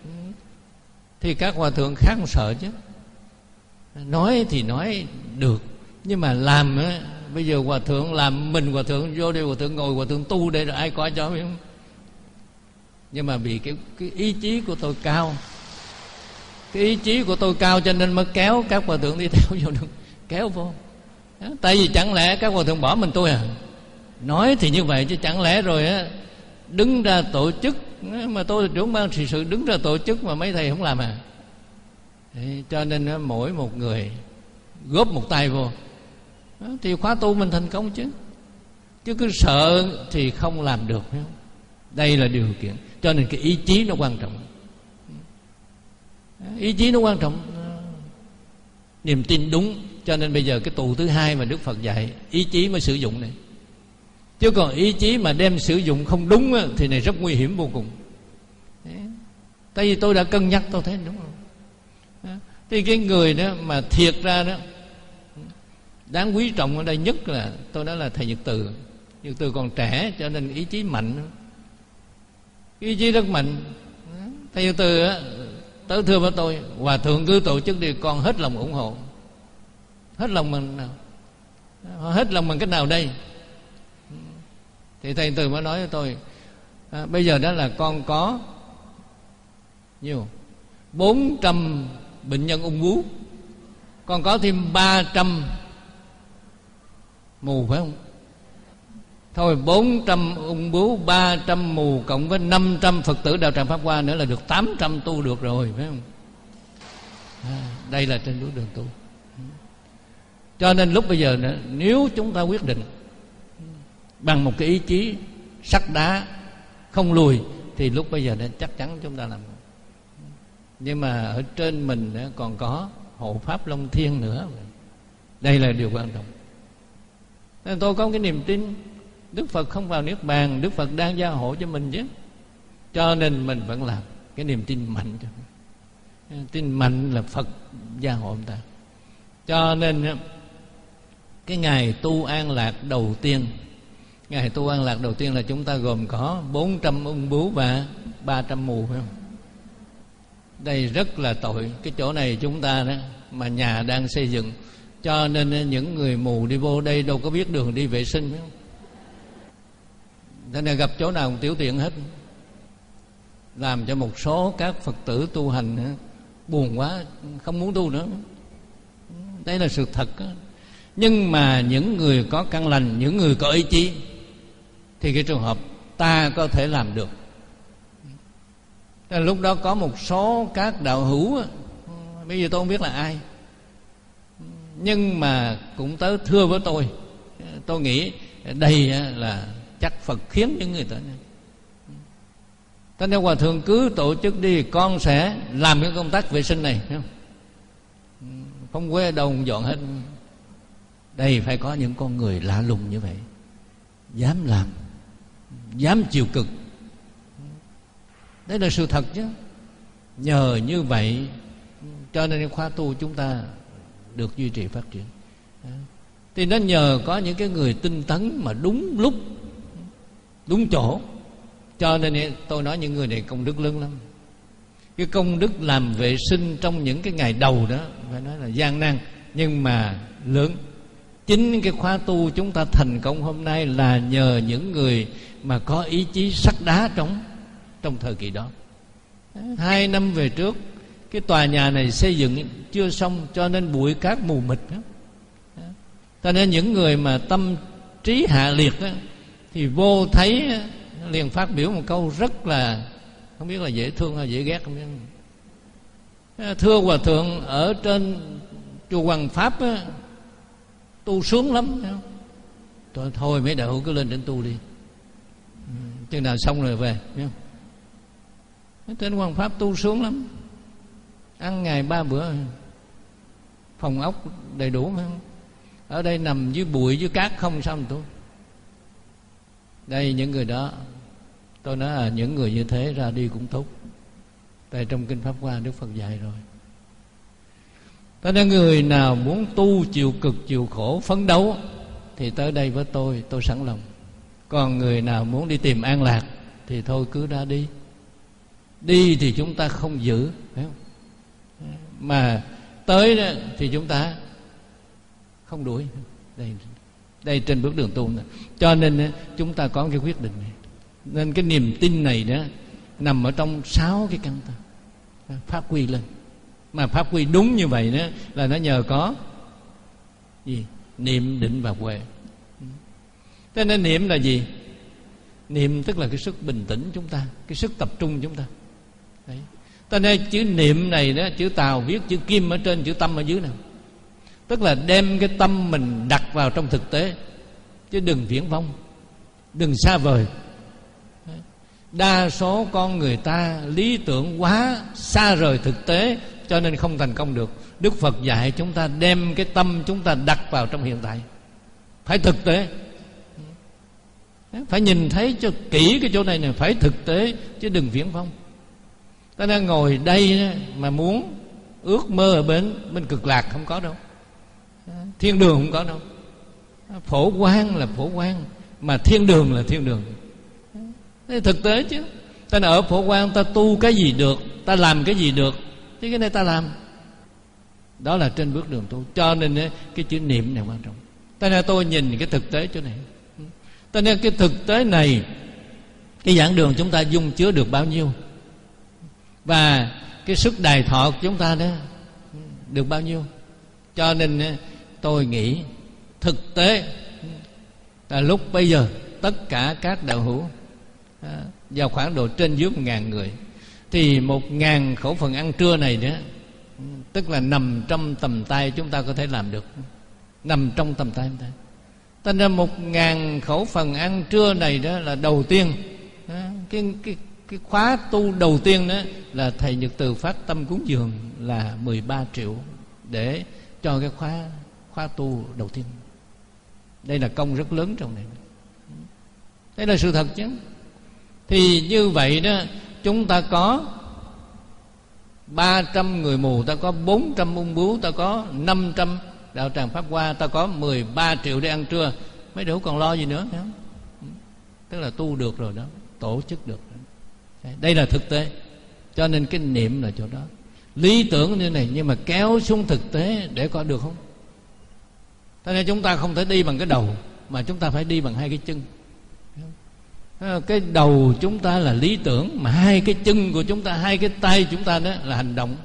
thì các hòa thượng khác không sợ chứ. Nói thì nói được, nhưng mà làm á, bây giờ hòa thượng làm, mình hòa thượng vô đây, hòa thượng ngồi, hòa thượng tu đây rồi ai coi cho, biết không? Nhưng mà vì cái, cái ý chí của tôi cao, cái ý chí của tôi cao cho nên mới kéo các hòa thượng đi theo vô được, kéo vô. Đó, tại vì chẳng lẽ các hòa thượng bỏ mình tôi à? Nói thì như vậy chứ chẳng lẽ rồi á đứng ra tổ chức, mà tôi là trưởng ban trị sự đứng ra tổ chức mà mấy thầy không làm à? Thế cho nên á, mỗi một người góp một tay vô đó, thì khóa tu mình thành công chứ. Chứ cứ sợ thì không làm được, phải không? Đây là điều kiện. Cho nên cái ý chí nó quan trọng, ý chí nó quan trọng, niềm tin đúng. Cho nên bây giờ cái tù thứ hai mà Đức Phật dạy, ý chí mới sử dụng này. Chứ còn ý chí mà đem sử dụng không đúng á, thì này rất nguy hiểm vô cùng. Tại vì tôi đã cân nhắc, tôi thấy đúng không? Thì cái người đó mà thiệt ra đó đáng quý trọng ở đây nhất là, tôi nói là thầy Nhật Từ. Nhật Từ còn trẻ cho nên ý chí mạnh, ý chí rất mạnh. Thầy Nhật Từ á, tới thưa với tôi: hòa thượng cứ tổ chức đi, con hết lòng ủng hộ. Hết lòng mình nào? Hết lòng bằng cách nào đây? Thì thầy Từ mới nói với tôi: à, bây giờ đó là con có nhiều bốn trăm bệnh nhân ung bướu, con có thêm ba trăm mù, phải không? Thôi bốn trăm ung bướu, ba trăm mù cộng với năm trăm Phật tử đạo tràng Pháp Hoa nữa là được tám trăm tu được rồi, phải không? À, đây là trên bước đường tu. Cho nên lúc bây giờ nữa, nếu chúng ta quyết định bằng một cái ý chí sắt đá không lùi, thì lúc bây giờ đó chắc chắn chúng ta làm. Nhưng mà ở trên mình còn có hộ pháp Long Thiên nữa, đây là điều quan trọng. Nên tôi có cái niềm tin Đức Phật không vào Niết Bàn, Đức Phật đang gia hộ cho mình chứ. Cho nên mình vẫn làm. Cái niềm tin mạnh cho mình. Tin mạnh là Phật gia hộ ông ta. Cho nên cái ngày tu an lạc đầu tiên, ngày tu an lạc đầu tiên là chúng ta gồm có bốn trăm ung bướu và ba trăm mù, phải không? Đây rất là tội. Cái chỗ này chúng ta đó mà nhà đang xây dựng, cho nên những người mù đi vô đây đâu có biết đường đi vệ sinh, phải không? Thế nên gặp chỗ nào cũng tiểu tiện hết, làm cho một số các Phật tử tu hành buồn quá, không muốn tu nữa. Đây là sự thật đó. Nhưng mà những người có căn lành, những người có ý chí, thì cái trường hợp ta có thể làm được. Lúc đó có một số các đạo hữu, bây giờ tôi không biết là ai, nhưng mà cũng tới thưa với tôi. Tôi nghĩ đây là chắc Phật khiến những người tới này. Thế nên hòa thượng cứ tổ chức đi, con sẽ làm cái công tác vệ sinh này, không? Không quê đâu không dọn hết. Đây phải có những con người lạ lùng như vậy, dám làm, dám chịu cực. Đấy là sự thật chứ. Nhờ như vậy cho nên khóa tu chúng ta được duy trì phát triển. Thì nó nhờ có những cái người tinh tấn mà đúng lúc, đúng chỗ. Cho nên tôi nói những người này công đức lớn lắm. Cái công đức làm vệ sinh trong những cái ngày đầu đó phải nói là gian nan, nhưng mà lớn. Chính cái khóa tu chúng ta thành công hôm nay là nhờ những người mà có ý chí sắt đá trong trong thời kỳ đó. Hai năm về trước, cái tòa nhà này xây dựng chưa xong, cho nên bụi cát mù mịt đó. Cho nên những người mà tâm trí hạ liệt đó, thì vô thấy liền phát biểu một câu rất là không biết là dễ thương hay dễ ghét, không biết. Thưa hòa thượng, ở trên chùa Hoàng Pháp á, tu sướng lắm. Thôi, thôi mấy đạo hữu cứ lên trên tu đi, chừng nào xong rồi về. Trên Hoàng Pháp tu sướng lắm, ăn ngày ba bữa, phòng ốc đầy đủ. Ở đây nằm dưới bụi dưới cát không sao mà tu. Đây những người đó, tôi nói là những người như thế ra đi cũng tốt. Tại trong Kinh Pháp Hoa Đức Phật dạy rồi. Cho nên người nào muốn tu chịu cực chịu khổ phấn đấu thì tới đây với tôi, tôi sẵn lòng. Còn người nào muốn đi tìm an lạc thì thôi cứ ra đi. Đi thì chúng ta không giữ, phải không? Mà tới đó thì chúng ta không đuổi. Đây, đây trên bước đường tu này. Cho nên chúng ta có cái quyết định này. Nên cái niềm tin này đó nằm ở trong sáu cái căn tầng, phát huy lên. Mà phát huy đúng như vậy đó là nó nhờ có gì? Niệm, định và huệ. Thế nên niệm là gì? Niệm tức là cái sức bình tĩnh chúng ta, cái sức tập trung chúng ta. Đấy. Cho nên chữ niệm này đó, chữ Tàu viết chữ Kim ở trên, chữ tâm ở dưới nào. Tức là đem cái tâm mình đặt vào trong thực tế, chứ đừng viễn vông, đừng xa vời. Đa số con người ta lý tưởng quá, xa rời thực tế, cho nên không thành công được. Đức Phật dạy chúng ta đem cái tâm chúng ta đặt vào trong hiện tại, phải thực tế. Phải nhìn thấy cho kỹ cái chỗ này này, phải thực tế chứ đừng viễn vông. Ta đang ngồi đây mà muốn ước mơ ở bên bên cực lạc không có đâu, thiên đường không có đâu. Phổ quang là phổ quang, mà thiên đường là thiên đường. Thế thực tế chứ. Ta ở phổ quang ta tu cái gì được, ta làm cái gì được, chứ cái này ta làm. Đó là trên bước đường tu. Cho nên cái chữ niệm này quan trọng. Ta nên tôi nhìn cái thực tế chỗ này. Ta nên cái thực tế này, cái giảng đường chúng ta dung chứa được bao nhiêu, và cái sức đài thọ của chúng ta đó được bao nhiêu. Cho nên tôi nghĩ thực tế là lúc bây giờ tất cả các đạo hữu vào khoảng độ trên dưới một ngàn người, thì một ngàn khẩu phần ăn trưa này đó, tức là nằm trong tầm tay chúng ta có thể làm được, nằm trong tầm tay chúng ta. Thành ra một ngàn khẩu phần ăn trưa này đó là đầu tiên, đó, cái cái cái khóa tu đầu tiên đó là thầy Nhật Từ phát tâm cúng dường là mười ba triệu để cho cái khóa khóa tu đầu tiên. Đây là công rất lớn trong này. Đây là sự thật chứ. Thì như vậy đó, chúng ta có ba trăm người mù, ta có bốn trăm ung bướu, ta có năm trăm đạo tràng pháp hoa, ta có mười ba triệu để ăn trưa. Mấy đứa còn lo gì nữa không? Tức là tu được rồi đó, tổ chức được rồi. Đây là thực tế. Cho nên cái niệm là chỗ đó. Lý tưởng như này nhưng mà kéo xuống thực tế để có được không? Thế nên chúng ta không thể đi bằng cái đầu, mà chúng ta phải đi bằng hai cái chân. Cái đầu chúng ta là lý tưởng, mà hai cái chân của chúng ta, hai cái tay chúng ta đó là hành động.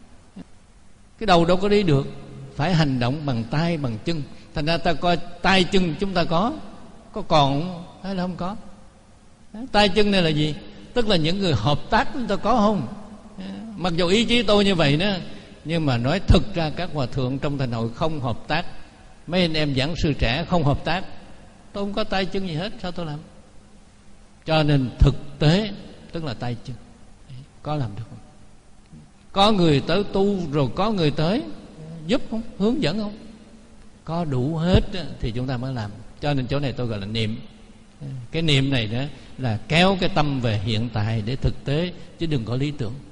Cái đầu đâu có đi được, phải hành động bằng tay bằng chân. Thành ra ta coi tay chân chúng ta có có còn không? Hay là không có? Tay chân này là gì? Tức là những người hợp tác chúng ta có không? Mặc dù ý chí tôi như vậy đó, nhưng mà nói thực ra các hòa thượng trong thành hội không hợp tác. Mấy anh em giảng sư trẻ không hợp tác. Tôi không có tay chân gì hết, sao tôi làm? Cho nên thực tế tức là tay chân. Có làm được không? Có người tới tu rồi có người tới giúp không? Hướng dẫn không? Có đủ hết thì chúng ta mới làm. Cho nên chỗ này tôi gọi là niệm. Cái niệm này đó là kéo cái tâm về hiện tại để thực tế, chứ đừng có lý tưởng.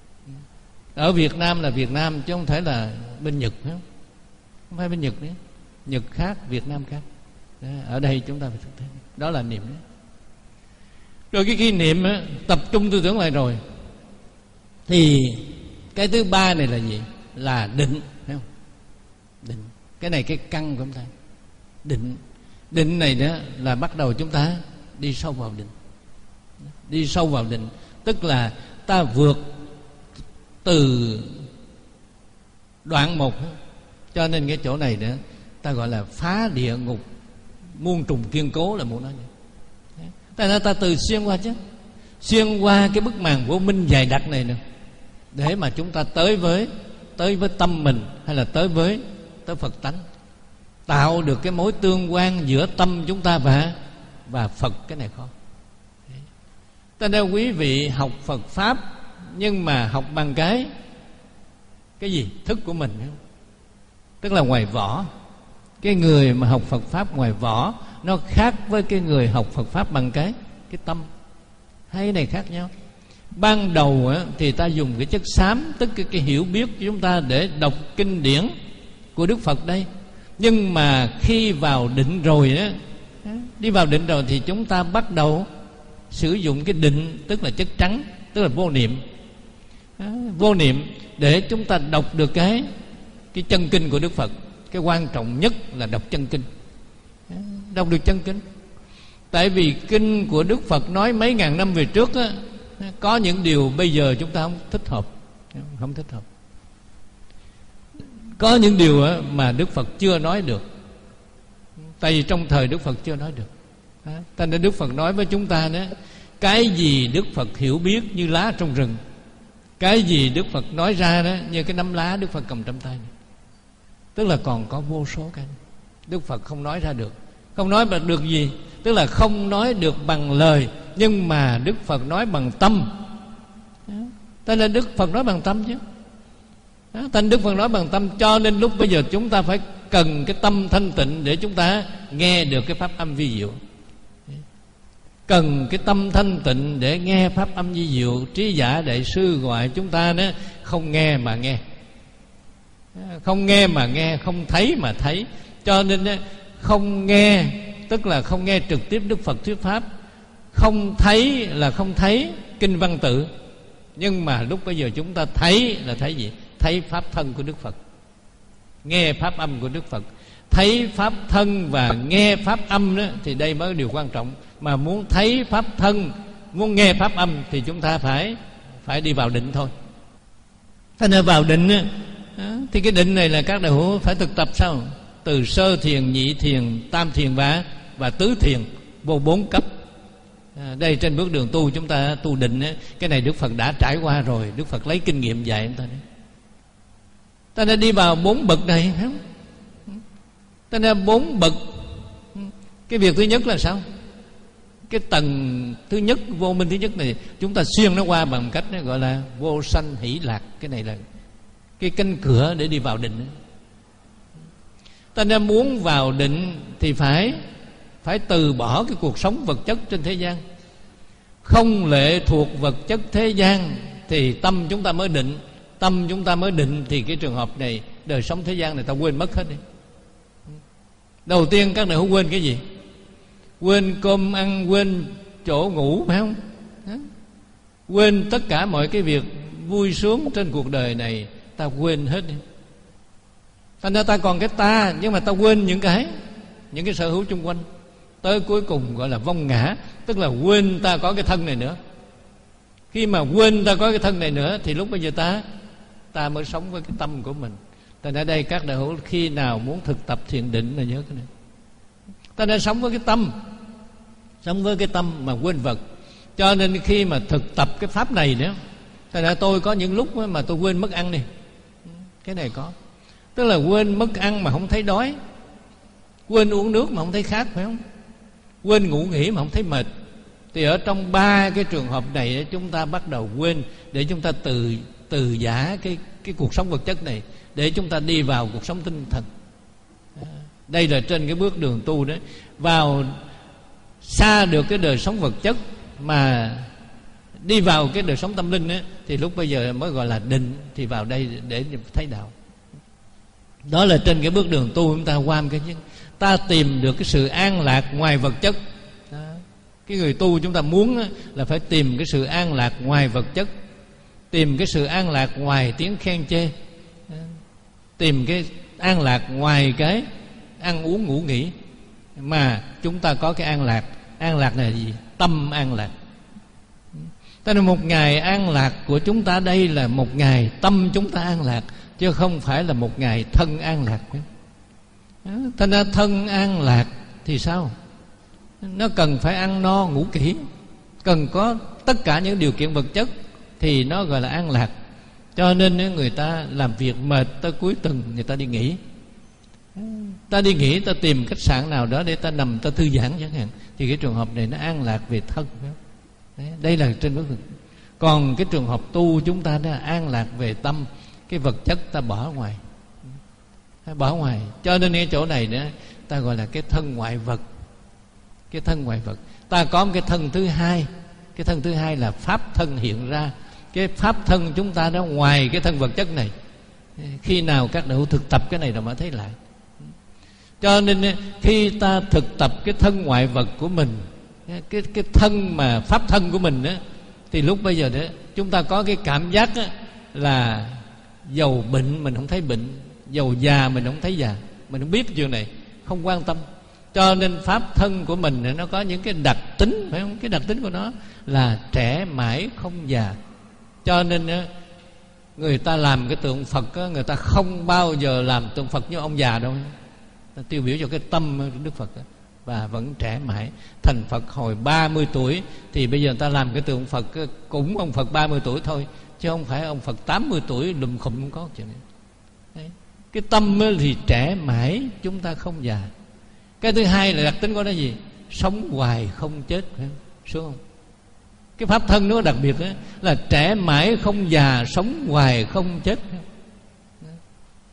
Ở Việt Nam là Việt Nam, chứ không thể là bên Nhật. Không phải bên Nhật nữa. Nhật khác, Việt Nam khác. Đó, ở đây chúng ta phải thực tế. Đó là niệm đó. Rồi cái khi niệm đó, tập trung tư tưởng lại rồi, thì cái thứ ba này là gì? Là định, thấy không? Định. Cái này cái căn của chúng ta. Định. Định này đó là bắt đầu chúng ta đi sâu vào định. Đi sâu vào định, tức là ta vượt từ đoạn một. Cho nên cái chỗ này đó ta gọi là phá địa ngục muôn trùng kiên cố, là muốn nói vậy. Tại nên ta từ xuyên qua chứ, xuyên qua cái bức màn vô minh dày đặc này nè, để mà chúng ta tới với tới với tâm mình, hay là tới với tới Phật tánh, tạo được cái mối tương quan giữa tâm chúng ta và và Phật. Cái này khó. Ta nên quý vị học Phật pháp, nhưng mà học bằng cái cái gì? Thức của mình, tức là ngoài vỏ. Cái người mà học Phật pháp ngoài vỏ nó khác với cái người học Phật pháp bằng cái cái tâm. Hai này khác nhau. Ban đầu á, thì ta dùng cái chất xám, tức cái, cái hiểu biết của chúng ta để đọc kinh điển của Đức Phật đây. Nhưng mà khi vào định rồi á, đi vào định rồi thì chúng ta bắt đầu sử dụng cái định, tức là chất trắng, tức là vô niệm. Vô niệm để chúng ta đọc được cái cái chân kinh của Đức Phật. Cái quan trọng nhất là đọc chân kinh. Đọc được chân kinh. Tại vì kinh của Đức Phật nói mấy ngàn năm về trước á, có những điều bây giờ chúng ta không thích hợp. Không thích hợp. Có những điều á, mà Đức Phật chưa nói được. Tại vì trong thời Đức Phật chưa nói được. Thành ra Đức Phật nói với chúng ta đó, cái gì Đức Phật hiểu biết như lá trong rừng, cái gì Đức Phật nói ra đó như cái nắm lá Đức Phật cầm trong tay này. Tức là còn có vô số cái Đức Phật không nói ra được. Không nói được gì? Tức là không nói được bằng lời, nhưng mà Đức Phật nói bằng tâm. Thế nên Đức Phật nói bằng tâm chứ. Thành Đức Phật nói bằng tâm. Cho nên lúc bây giờ chúng ta phải cần cái tâm thanh tịnh để chúng ta nghe được cái pháp âm vi diệu. cần cái tâm thanh tịnh để nghe pháp âm vi diệu. Trí giả đại sư gọi chúng ta đó, không nghe mà nghe, không nghe mà nghe, không thấy mà thấy. Cho nên không nghe tức là không nghe trực tiếp Đức Phật thuyết pháp, không thấy là không thấy kinh văn tự. Nhưng mà lúc bây giờ chúng ta thấy là thấy gì? Thấy pháp thân của Đức Phật, nghe pháp âm của Đức Phật. Thấy pháp thân và nghe pháp âm đó, thì đây mới là điều quan trọng. Mà muốn thấy pháp thân, muốn nghe pháp âm thì chúng ta phải phải đi vào định thôi. Thành ra vào định đó, thì cái định này là các đại hữu phải thực tập sao? Từ sơ thiền, nhị thiền, tam thiền và và tứ thiền, vô bốn cấp. À, đây trên bước đường tu chúng ta tu định ấy, cái này Đức Phật đã trải qua rồi. Đức Phật lấy kinh nghiệm dạy chúng ta đấy. Ta đã đi vào bốn bậc này, phải không? Ta đã bốn bậc. Cái việc thứ nhất là sao? Cái tầng thứ nhất, vô minh thứ nhất này, chúng ta xuyên nó qua bằng cách nó gọi là vô sanh hỷ lạc. Cái này là cái cánh cửa để đi vào định. Ta đã muốn vào định thì phải phải từ bỏ cái cuộc sống vật chất trên thế gian, không lệ thuộc vật chất thế gian, thì tâm chúng ta mới định. Tâm chúng ta mới định thì cái trường hợp này, đời sống thế gian này ta quên mất hết đi. Đầu tiên các đại hữu quên cái gì? Quên cơm ăn, quên chỗ ngủ, phải không? Quên tất cả mọi cái việc vui sướng trên cuộc đời này, ta quên hết đi. Thành ra ta còn cái ta, nhưng mà ta quên những cái những cái sở hữu chung quanh. Tới cuối cùng gọi là vong ngã, tức là quên ta có cái thân này nữa. Khi mà quên ta có cái thân này nữa thì lúc bây giờ ta ta mới sống với cái tâm của mình. Thành ra đây các đại hữu khi nào muốn thực tập thiền định là nhớ cái này. Ta đã sống với cái tâm, sống với cái tâm mà quên vật. Cho nên khi mà thực tập cái pháp này nữa, thành ra tôi có những lúc mà tôi quên mất ăn đi. Cái này có. Tức là quên mất ăn mà không thấy đói, quên uống nước mà không thấy khát, phải không? Quên ngủ nghỉ mà không thấy mệt. Thì ở trong ba cái trường hợp này chúng ta bắt đầu quên, để chúng ta từ từ giả cái cái cuộc sống vật chất này, để chúng ta đi vào cuộc sống tinh thần. Đây là trên cái bước đường tu đấy. Vào xa được cái đời sống vật chất mà đi vào cái đời sống tâm linh ấy, thì lúc bây giờ mới gọi là định. Thì vào đây để thấy đạo. Đó là trên cái bước đường tu chúng ta qua cái chứ. Ta tìm được cái sự an lạc ngoài vật chất. Đó. Cái người tu chúng ta muốn là phải tìm cái sự an lạc ngoài vật chất, tìm cái sự an lạc ngoài tiếng khen chê, đó. Tìm cái an lạc ngoài cái ăn uống ngủ nghỉ. Mà chúng ta có cái an lạc. An lạc này là gì? Tâm an lạc. Thế nên một ngày an lạc của chúng ta đây là một ngày tâm chúng ta an lạc, chứ không phải là một ngày thân an lạc. Thành ra thân an lạc thì sao? Nó cần phải ăn no ngủ kỹ, cần có tất cả những điều kiện vật chất thì nó gọi là an lạc. Cho nên người ta làm việc mệt, tới cuối tuần người ta đi nghỉ. Ta đi nghỉ, ta tìm khách sạn nào đó để ta nằm, ta thư giãn chẳng hạn. Thì cái trường hợp này nó an lạc về thân. Đấy, đây là trên bước đường. Còn cái trường hợp tu chúng ta đã an lạc về tâm. Cái vật chất ta bỏ ngoài, bỏ ngoài. Cho nên cái chỗ này nữa ta gọi là cái thân ngoại vật. Cái thân ngoại vật. Ta có một cái thân thứ hai. Cái thân thứ hai là pháp thân hiện ra. Cái pháp thân chúng ta đó ngoài cái thân vật chất này. Khi nào các đạo thực tập cái này rồi mới thấy lại. Cho nên khi ta thực tập cái thân ngoại vật của mình, Cái, cái thân mà pháp thân của mình đó, thì lúc bây giờ đó chúng ta có cái cảm giác đó, là dầu bệnh mình không thấy bệnh, dầu già mình không thấy già. Mình không biết chuyện này, không quan tâm. Cho nên pháp thân của mình nó có những cái đặc tính, phải không? Cái đặc tính của nó là trẻ mãi không già. Cho nên người ta làm cái tượng Phật đó, người ta không bao giờ làm tượng Phật như ông già đâu. Ta tiêu biểu cho cái tâm của Đức Phật đó. Và vẫn trẻ mãi. Thành Phật hồi ba mươi tuổi thì bây giờ người ta làm cái tượng Phật cũng ông Phật ba mươi tuổi thôi, chứ không phải ông Phật tám mươi tuổi lùm khùm không có chuyện này. Đấy. Cái tâm thì trẻ mãi, chúng ta không già. Cái thứ hai là đặc tính của nó gì? Sống hoài không chết, phải không? Sướng không? Cái pháp thân nó đặc biệt đó, là trẻ mãi không già, sống hoài không chết.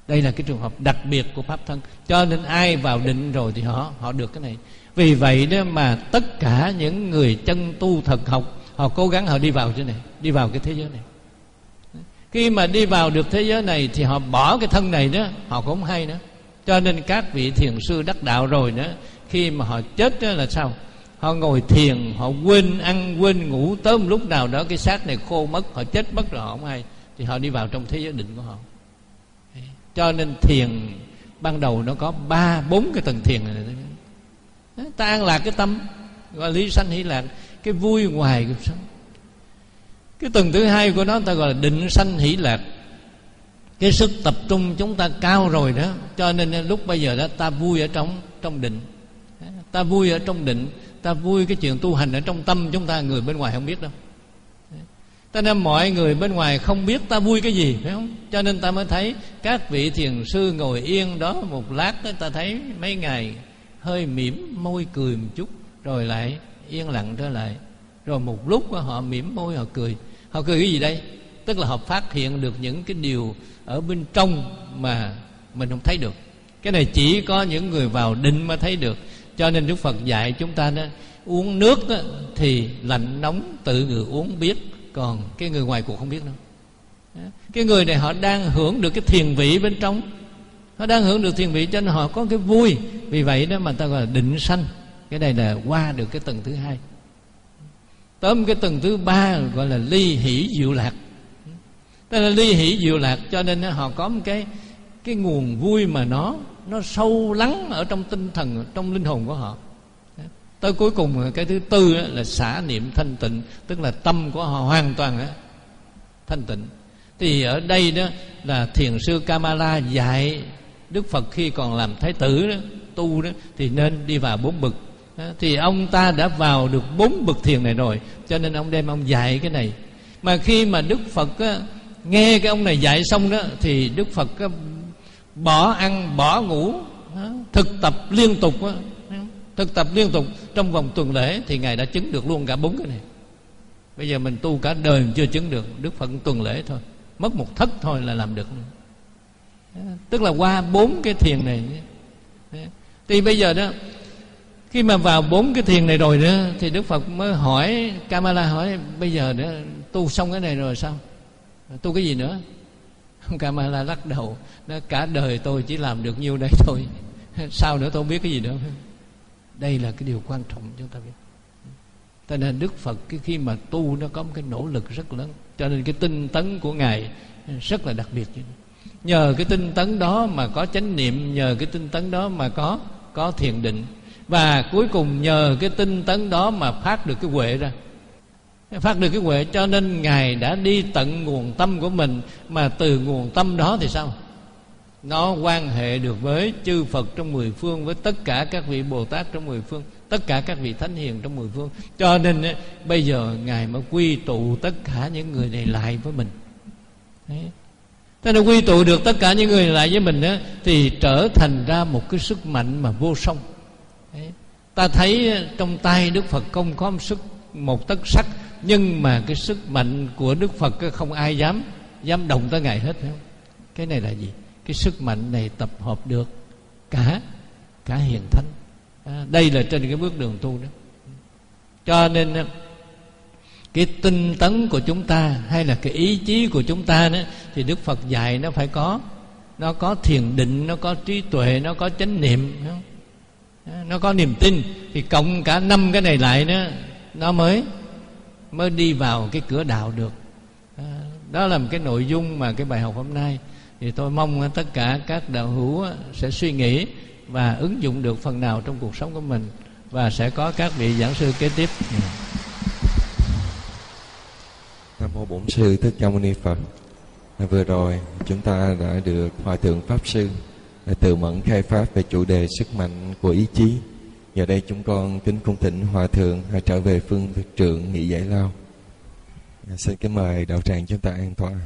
Đây là cái trường hợp đặc biệt của pháp thân. Cho nên ai vào định rồi thì họ họ được cái này. Vì vậy đó mà tất cả những người chân tu thật học, họ cố gắng họ đi vào chỗ này, đi vào cái thế giới này. Khi mà đi vào được thế giới này thì họ bỏ cái thân này đó, họ cũng không hay nữa. Cho nên các vị thiền sư đắc đạo rồi đó, khi mà họ chết đó là sao? Họ ngồi thiền, họ quên ăn quên ngủ, tới một lúc nào đó cái xác này khô mất, họ chết mất rồi họ không hay, thì họ đi vào trong thế giới định của họ. Cho nên thiền ban đầu nó có ba bốn cái tầng thiền này. Ta an lạc cái tâm, gọi lý sanh hỷ lạc, cái vui ngoài cuộc sống. Cái tầng thứ hai của nó ta gọi là định sanh hỷ lạc. Cái sức tập trung chúng ta cao rồi đó, cho nên lúc bây giờ đó ta vui ở trong trong định. Ta vui ở trong định, ta vui cái chuyện tu hành ở trong tâm chúng ta, người bên ngoài không biết đâu. Cho nên mọi người bên ngoài không biết ta vui cái gì, phải không? Cho nên ta mới thấy các vị thiền sư ngồi yên đó một lát đó, ta thấy mấy ngày hơi mỉm môi cười một chút, rồi lại yên lặng trở lại. Rồi một lúc đó, họ mỉm môi họ cười. Họ cười cái gì đây? Tức là họ phát hiện được những cái điều ở bên trong mà mình không thấy được. Cái này chỉ có những người vào định mới thấy được. Cho nên Đức Phật dạy chúng ta đó, uống nước đó, thì lạnh nóng tự người uống biết, còn cái người ngoài cũng không biết đâu. Cái người này họ đang hưởng được cái thiền vị bên trong, họ đang hưởng được thiền vị cho nên họ có cái vui. Vì vậy đó mà ta gọi là định sanh. Cái này là qua được cái tầng thứ hai. Tới cái tầng thứ ba gọi là ly hỷ diệu lạc. Tức là ly hỷ diệu lạc, cho nên họ có một cái cái nguồn vui mà nó nó sâu lắng ở trong tinh thần, trong linh hồn của họ. Tới cuối cùng cái thứ tư là xả niệm thanh tịnh, tức là tâm của họ hoàn toàn thanh tịnh. Thì ở đây đó là thiền sư Kamala dạy Đức Phật khi còn làm thái tử đó, tu đó, thì nên đi vào bốn bậc. Thì ông ta đã vào được bốn bậc thiền này rồi, cho nên ông đem ông dạy cái này. Mà khi mà Đức Phật á, nghe cái ông này dạy xong đó, thì Đức Phật á, bỏ ăn bỏ ngủ, thực tập liên tục á, thực tập liên tục trong vòng tuần lễ, thì Ngài đã chứng được luôn cả bốn cái này. Bây giờ mình tu cả đời chưa chứng được, Đức Phật tuần lễ thôi, mất một thất thôi là làm được. Tức là qua bốn cái thiền này. Thì bây giờ đó, khi mà vào bốn cái thiền này rồi đó, thì Đức Phật mới hỏi Kamala, hỏi bây giờ đó tu xong cái này rồi sao, tu cái gì nữa? Kamala lắc đầu, nó cả đời tôi chỉ làm được nhiêu đây thôi, sao nữa tôi không biết cái gì nữa. Đây là cái điều quan trọng chúng ta biết. Cho nên Đức Phật cái khi mà tu nó có một cái nỗ lực rất lớn, cho nên cái tinh tấn của Ngài rất là đặc biệt. Nhờ cái tinh tấn đó mà có chánh niệm, nhờ cái tinh tấn đó mà có có thiền định, và cuối cùng nhờ cái tinh tấn đó mà phát được cái huệ ra, phát được cái huệ. Cho nên Ngài đã đi tận nguồn tâm của mình, mà từ nguồn tâm đó thì sao? Nó quan hệ được với chư Phật trong mười phương, với tất cả các vị Bồ Tát trong mười phương, tất cả các vị Thánh Hiền trong mười phương. Cho nên ấy, bây giờ Ngài mới quy tụ tất cả những người này lại với mình. Đấy. Thế nên quy tụ được tất cả những người lại với mình ấy, thì trở thành ra một cái sức mạnh mà vô song. Đấy. Ta thấy trong tay Đức Phật không có một sức một tấc sắt, nhưng mà cái sức mạnh của Đức Phật không ai dám dám động tới Ngài hết. Không? Cái này là gì? Cái sức mạnh này tập hợp được cả cả hiền thánh. À, đây là trên cái bước đường tu đó. Cho nên cái tinh tấn của chúng ta hay là cái ý chí của chúng ta đó, thì Đức Phật dạy nó phải có, nó có thiền định, nó có trí tuệ, nó có chánh niệm, không? Nó có niềm tin. Thì cộng cả năm cái này lại đó, nó mới mới đi vào cái cửa đạo được. À, đó là một cái nội dung mà cái bài học hôm nay. Thì tôi mong tất cả các đạo hữu sẽ suy nghĩ và ứng dụng được phần nào trong cuộc sống của mình, và sẽ có các vị giảng sư kế tiếp. Nam mô Bổn Sư Thích Ca Mâu Ni Phật. Vừa rồi chúng ta đã được Hòa Thượng Pháp Sư từ mẫn khai pháp về chủ đề sức mạnh của ý chí. Giờ đây chúng con kính cung thỉnh Hòa Thượng trở về phương trượng nghỉ giải lao. Xin kính mời đạo tràng chúng ta an tọa.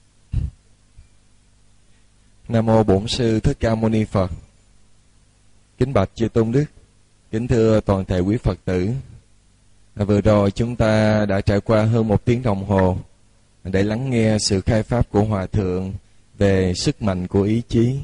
Nam mô Bổn Sư Thích Ca Mâu Ni Phật. Kính bạch chư tôn đức, kính thưa toàn thể quý Phật tử. Vừa rồi chúng ta đã trải qua hơn một tiếng đồng hồ để lắng nghe sự khai pháp của Hòa Thượng về sức mạnh của ý chí.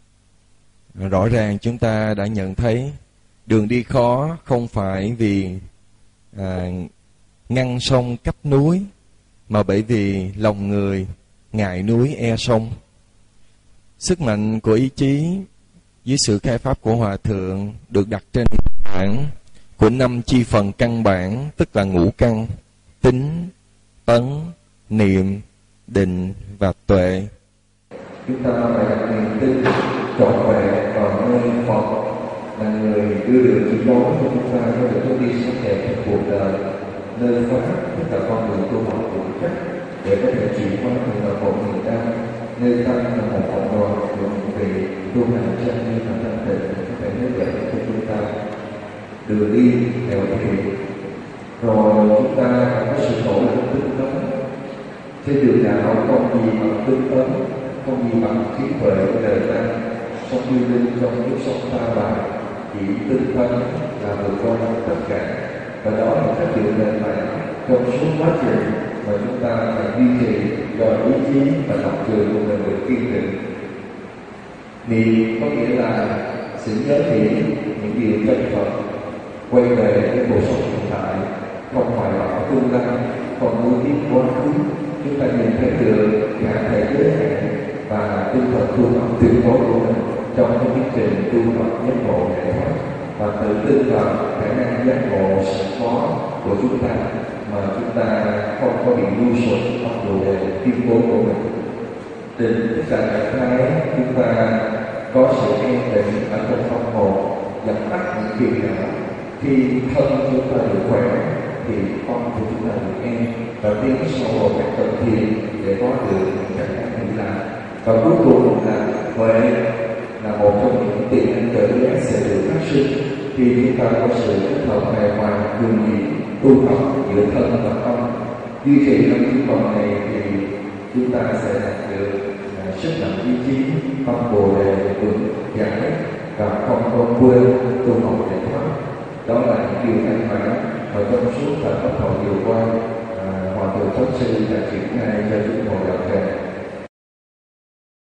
Rõ ràng chúng ta đã nhận thấy đường đi khó không phải vì à, ngăn sông cách núi, mà bởi vì lòng người ngại núi e sông. Sức mạnh của ý chí dưới sự khai pháp của Hòa Thượng được đặt trên nền tảng của năm chi phần căn bản, tức là ngũ căn: tính, tấn, niệm, định và tuệ. Chúng ta phải đặt niềm tin trọn vẹn vào nơi Phật là người đưa đường chỉ lối cho chúng ta có được bước đi tốt đẹp trong cuộc đời, nơi Pháp tức là con đường tu học vững chắc để có thể chuyển hóa thành là một miền Nam, nơi tâm là một cộng đoàn của những vị tu hành chân như và thanh tịnh có thể hướng dẫn cho chúng ta đường đi theo thiện. Rồi chúng ta phải có sự nỗ lực tinh tấn. Trên đường đạo không gì bằng tinh tấn, không gì bằng trí tuệ của đời ta. Sông Như Linh trong nước sông Ta Bà chỉ tinh tấn là vượt qua tất cả, và đó là chất liệu nền tảng trong suốt quá trình mà chúng ta phải duy trì cho ý chí và lập trường của mình được kiên định. Niệm có nghĩa là sự nhớ kỹ những điều chân thật, quay về cái cuộc sống hiện tại, không hoài bão tương lai, không nuối tiếc quá khứ. Chúng ta nhìn thấy được cả thể giới hạn và tinh thần tu học tuyệt đối của mình trong cái tiến trình tu học giác ngộ giải thoát, và tự tin vào khả năng giác ngộ sẵn có của chúng ta, mà chúng ta không có bị ngu xuẩn hoặc đồ đề kiên cố của mình. Định tức là trạng thái chúng ta có sự an định ở trong tâm hồn, dập tắt những phiền não. Khi thân chúng ta được khỏe thì tâm của chúng ta được an, và tiến sâu vào các tầng thiền để có được các an định lại. Và cuối cùng là huệ, là một trong những tiền năng tự giác sẽ được phát sinh khi chúng ta có sự kết hợp hài hòa dùng nhịp tu học giữa thân và tâm. Duy trì năm chiếc vòng này thì chúng ta sẽ đạt được uh, sức mạnh ý chí, tâm bồ đề vững chãi và không có quên tu học giải thoát. Đó là những điều căn bản mà trong suốt thời pháp hội vừa qua uh, Hòa Thượng Pháp Sư đã triển khai cho chúng ngồi đạo tràng.